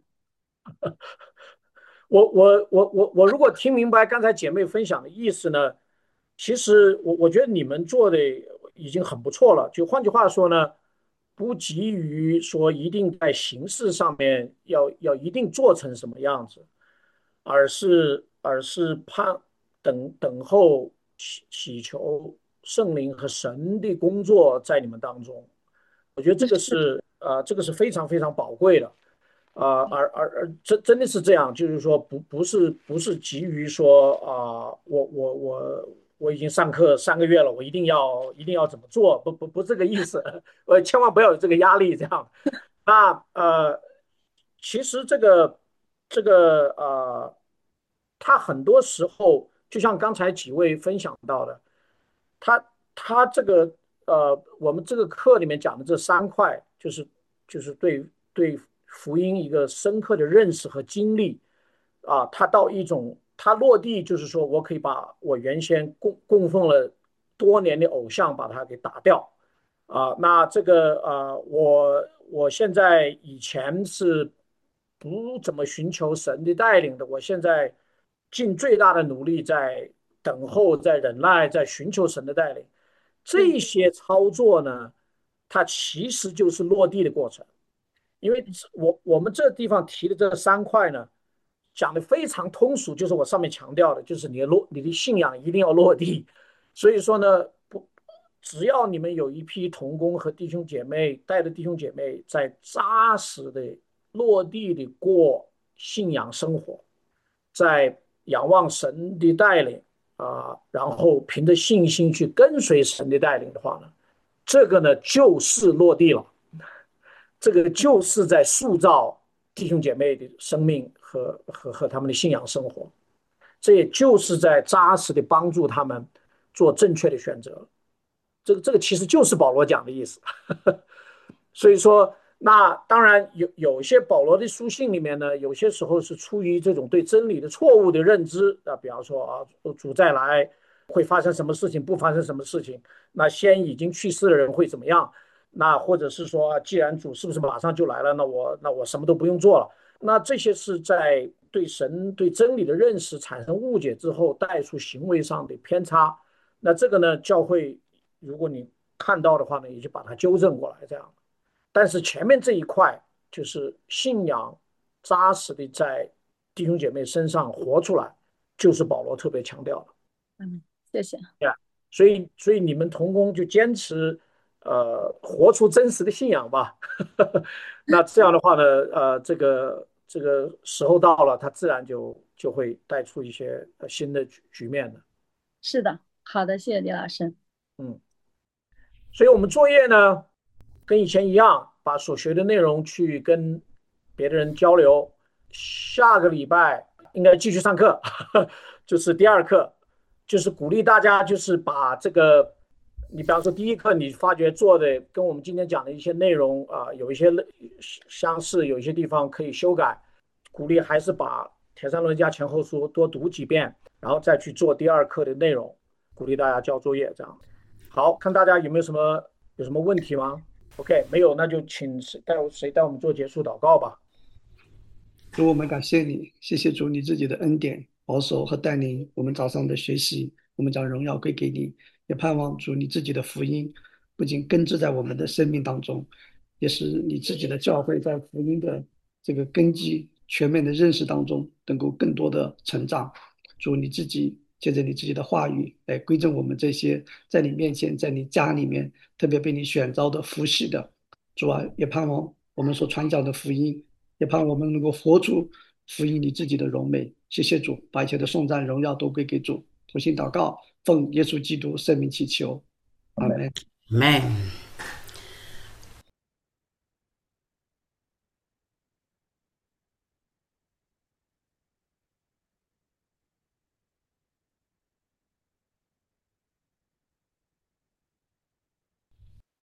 [SPEAKER 1] 我我我我我如果听明白刚才姐妹分享的意思呢，其实我我觉得你们做的已经很不错了。就换句话说呢，不急于说一定在形式上面要要一定做成什么样子，而是而是盼等等候祈祈求圣灵和神的工作在你们当中。我觉得这个是呃，这个是非常非常宝贵的。啊、而而而真真的是这样，就是说不不是不是急于说啊、我我我我已经上课三个月了，我一定要一定要怎么做，不不不这个意思，呃，千万不要有这个压力，这样。那呃，其实这个这个呃，他很多时候就像刚才几位分享到的，他他这个呃，我们这个课里面讲的这三块，就是就是对对福音一个深刻的认识和经历啊，它到一种它落地，就是说我可以把我原先供供奉了多年的偶像把它给打掉啊。那这个呃，我我现在以前是不怎么寻求神的带领的，我现在尽最大的努力在等候，在忍耐，在寻求神的带领。这些操作呢，它其实就是落地的过程。因为我我们这地方提的这三块呢，讲的非常通俗，就是我上面强调的，就是你的落你的信仰一定要落地。所以说呢，不，只要你们有一批同工和弟兄姐妹带着弟兄姐妹在扎实的落地的过信仰生活，在仰望神的带领啊，然后凭着信心去跟随神的带领的话呢，这个呢就是落地了。这个就是在塑造弟兄姐妹的生命和和和他们的信仰生活，这也就是在扎实的帮助他们做正确的选择。这个这个其实就是保罗讲的意思。所以说，那当然有有些保罗的书信里面呢，有些时候是出于这种对真理的错误的认知啊，比方说啊，主再来会发生什么事情，不发生什么事情，那先已经去世的人会怎么样？那或者是说，既然主是不是马上就来了，那我那我什么都不用做了。那这些是在对神对真理的认识产生误解之后带出行为上的偏差。那这个呢，教会如果你看到的话呢，也就把它纠正过来这样。但是前面这一块就是信仰扎实的在弟兄姐妹身上活出来，就是保罗特别强调的。
[SPEAKER 10] 嗯，谢谢。
[SPEAKER 1] Yeah, 所以所以你们同工就坚持呃活出真实的信仰吧。那这样的话呢，呃，这个这个时候到了，它自然就就会带出一些新的局局面的。
[SPEAKER 10] 是的，好的，谢谢李老师。
[SPEAKER 1] 嗯，所以我们作业呢，跟以前一样，把所学的内容去跟别的人交流。下个礼拜应该继续上课，就是第二课，就是鼓励大家，就是把这个，你比方说第一课你发觉做的跟我们今天讲的一些内容啊、呃，有一些相似，有一些地方可以修改，鼓励还是把铁三轮加前后书多读几遍，然后再去做第二课的内容，鼓励大家交作业这样。好，看大家有没有什么有什么问题吗 ？OK， 没有，那就请谁带谁带我们做结束祷告吧。
[SPEAKER 11] 主，我们感谢你，谢谢主你自己的恩典、保守和带领我们早上的学习，我们将荣耀归给你，也盼望主你自己的福音不仅根植在我们的生命当中，也使你自己的教会在福音的这个根基全面的认识当中能够更多的成长。主你自己借着你自己的话语来归正我们这些在你面前、在你家里面特别被你选召的服侍的。主啊，也盼望我们所传讲的福音，也盼我们能够活出福音你自己的荣美。谢谢主，把一切的颂赞荣耀都归给主。同心祷告，奉耶稣基督圣名祈求，阿门。
[SPEAKER 12] Amen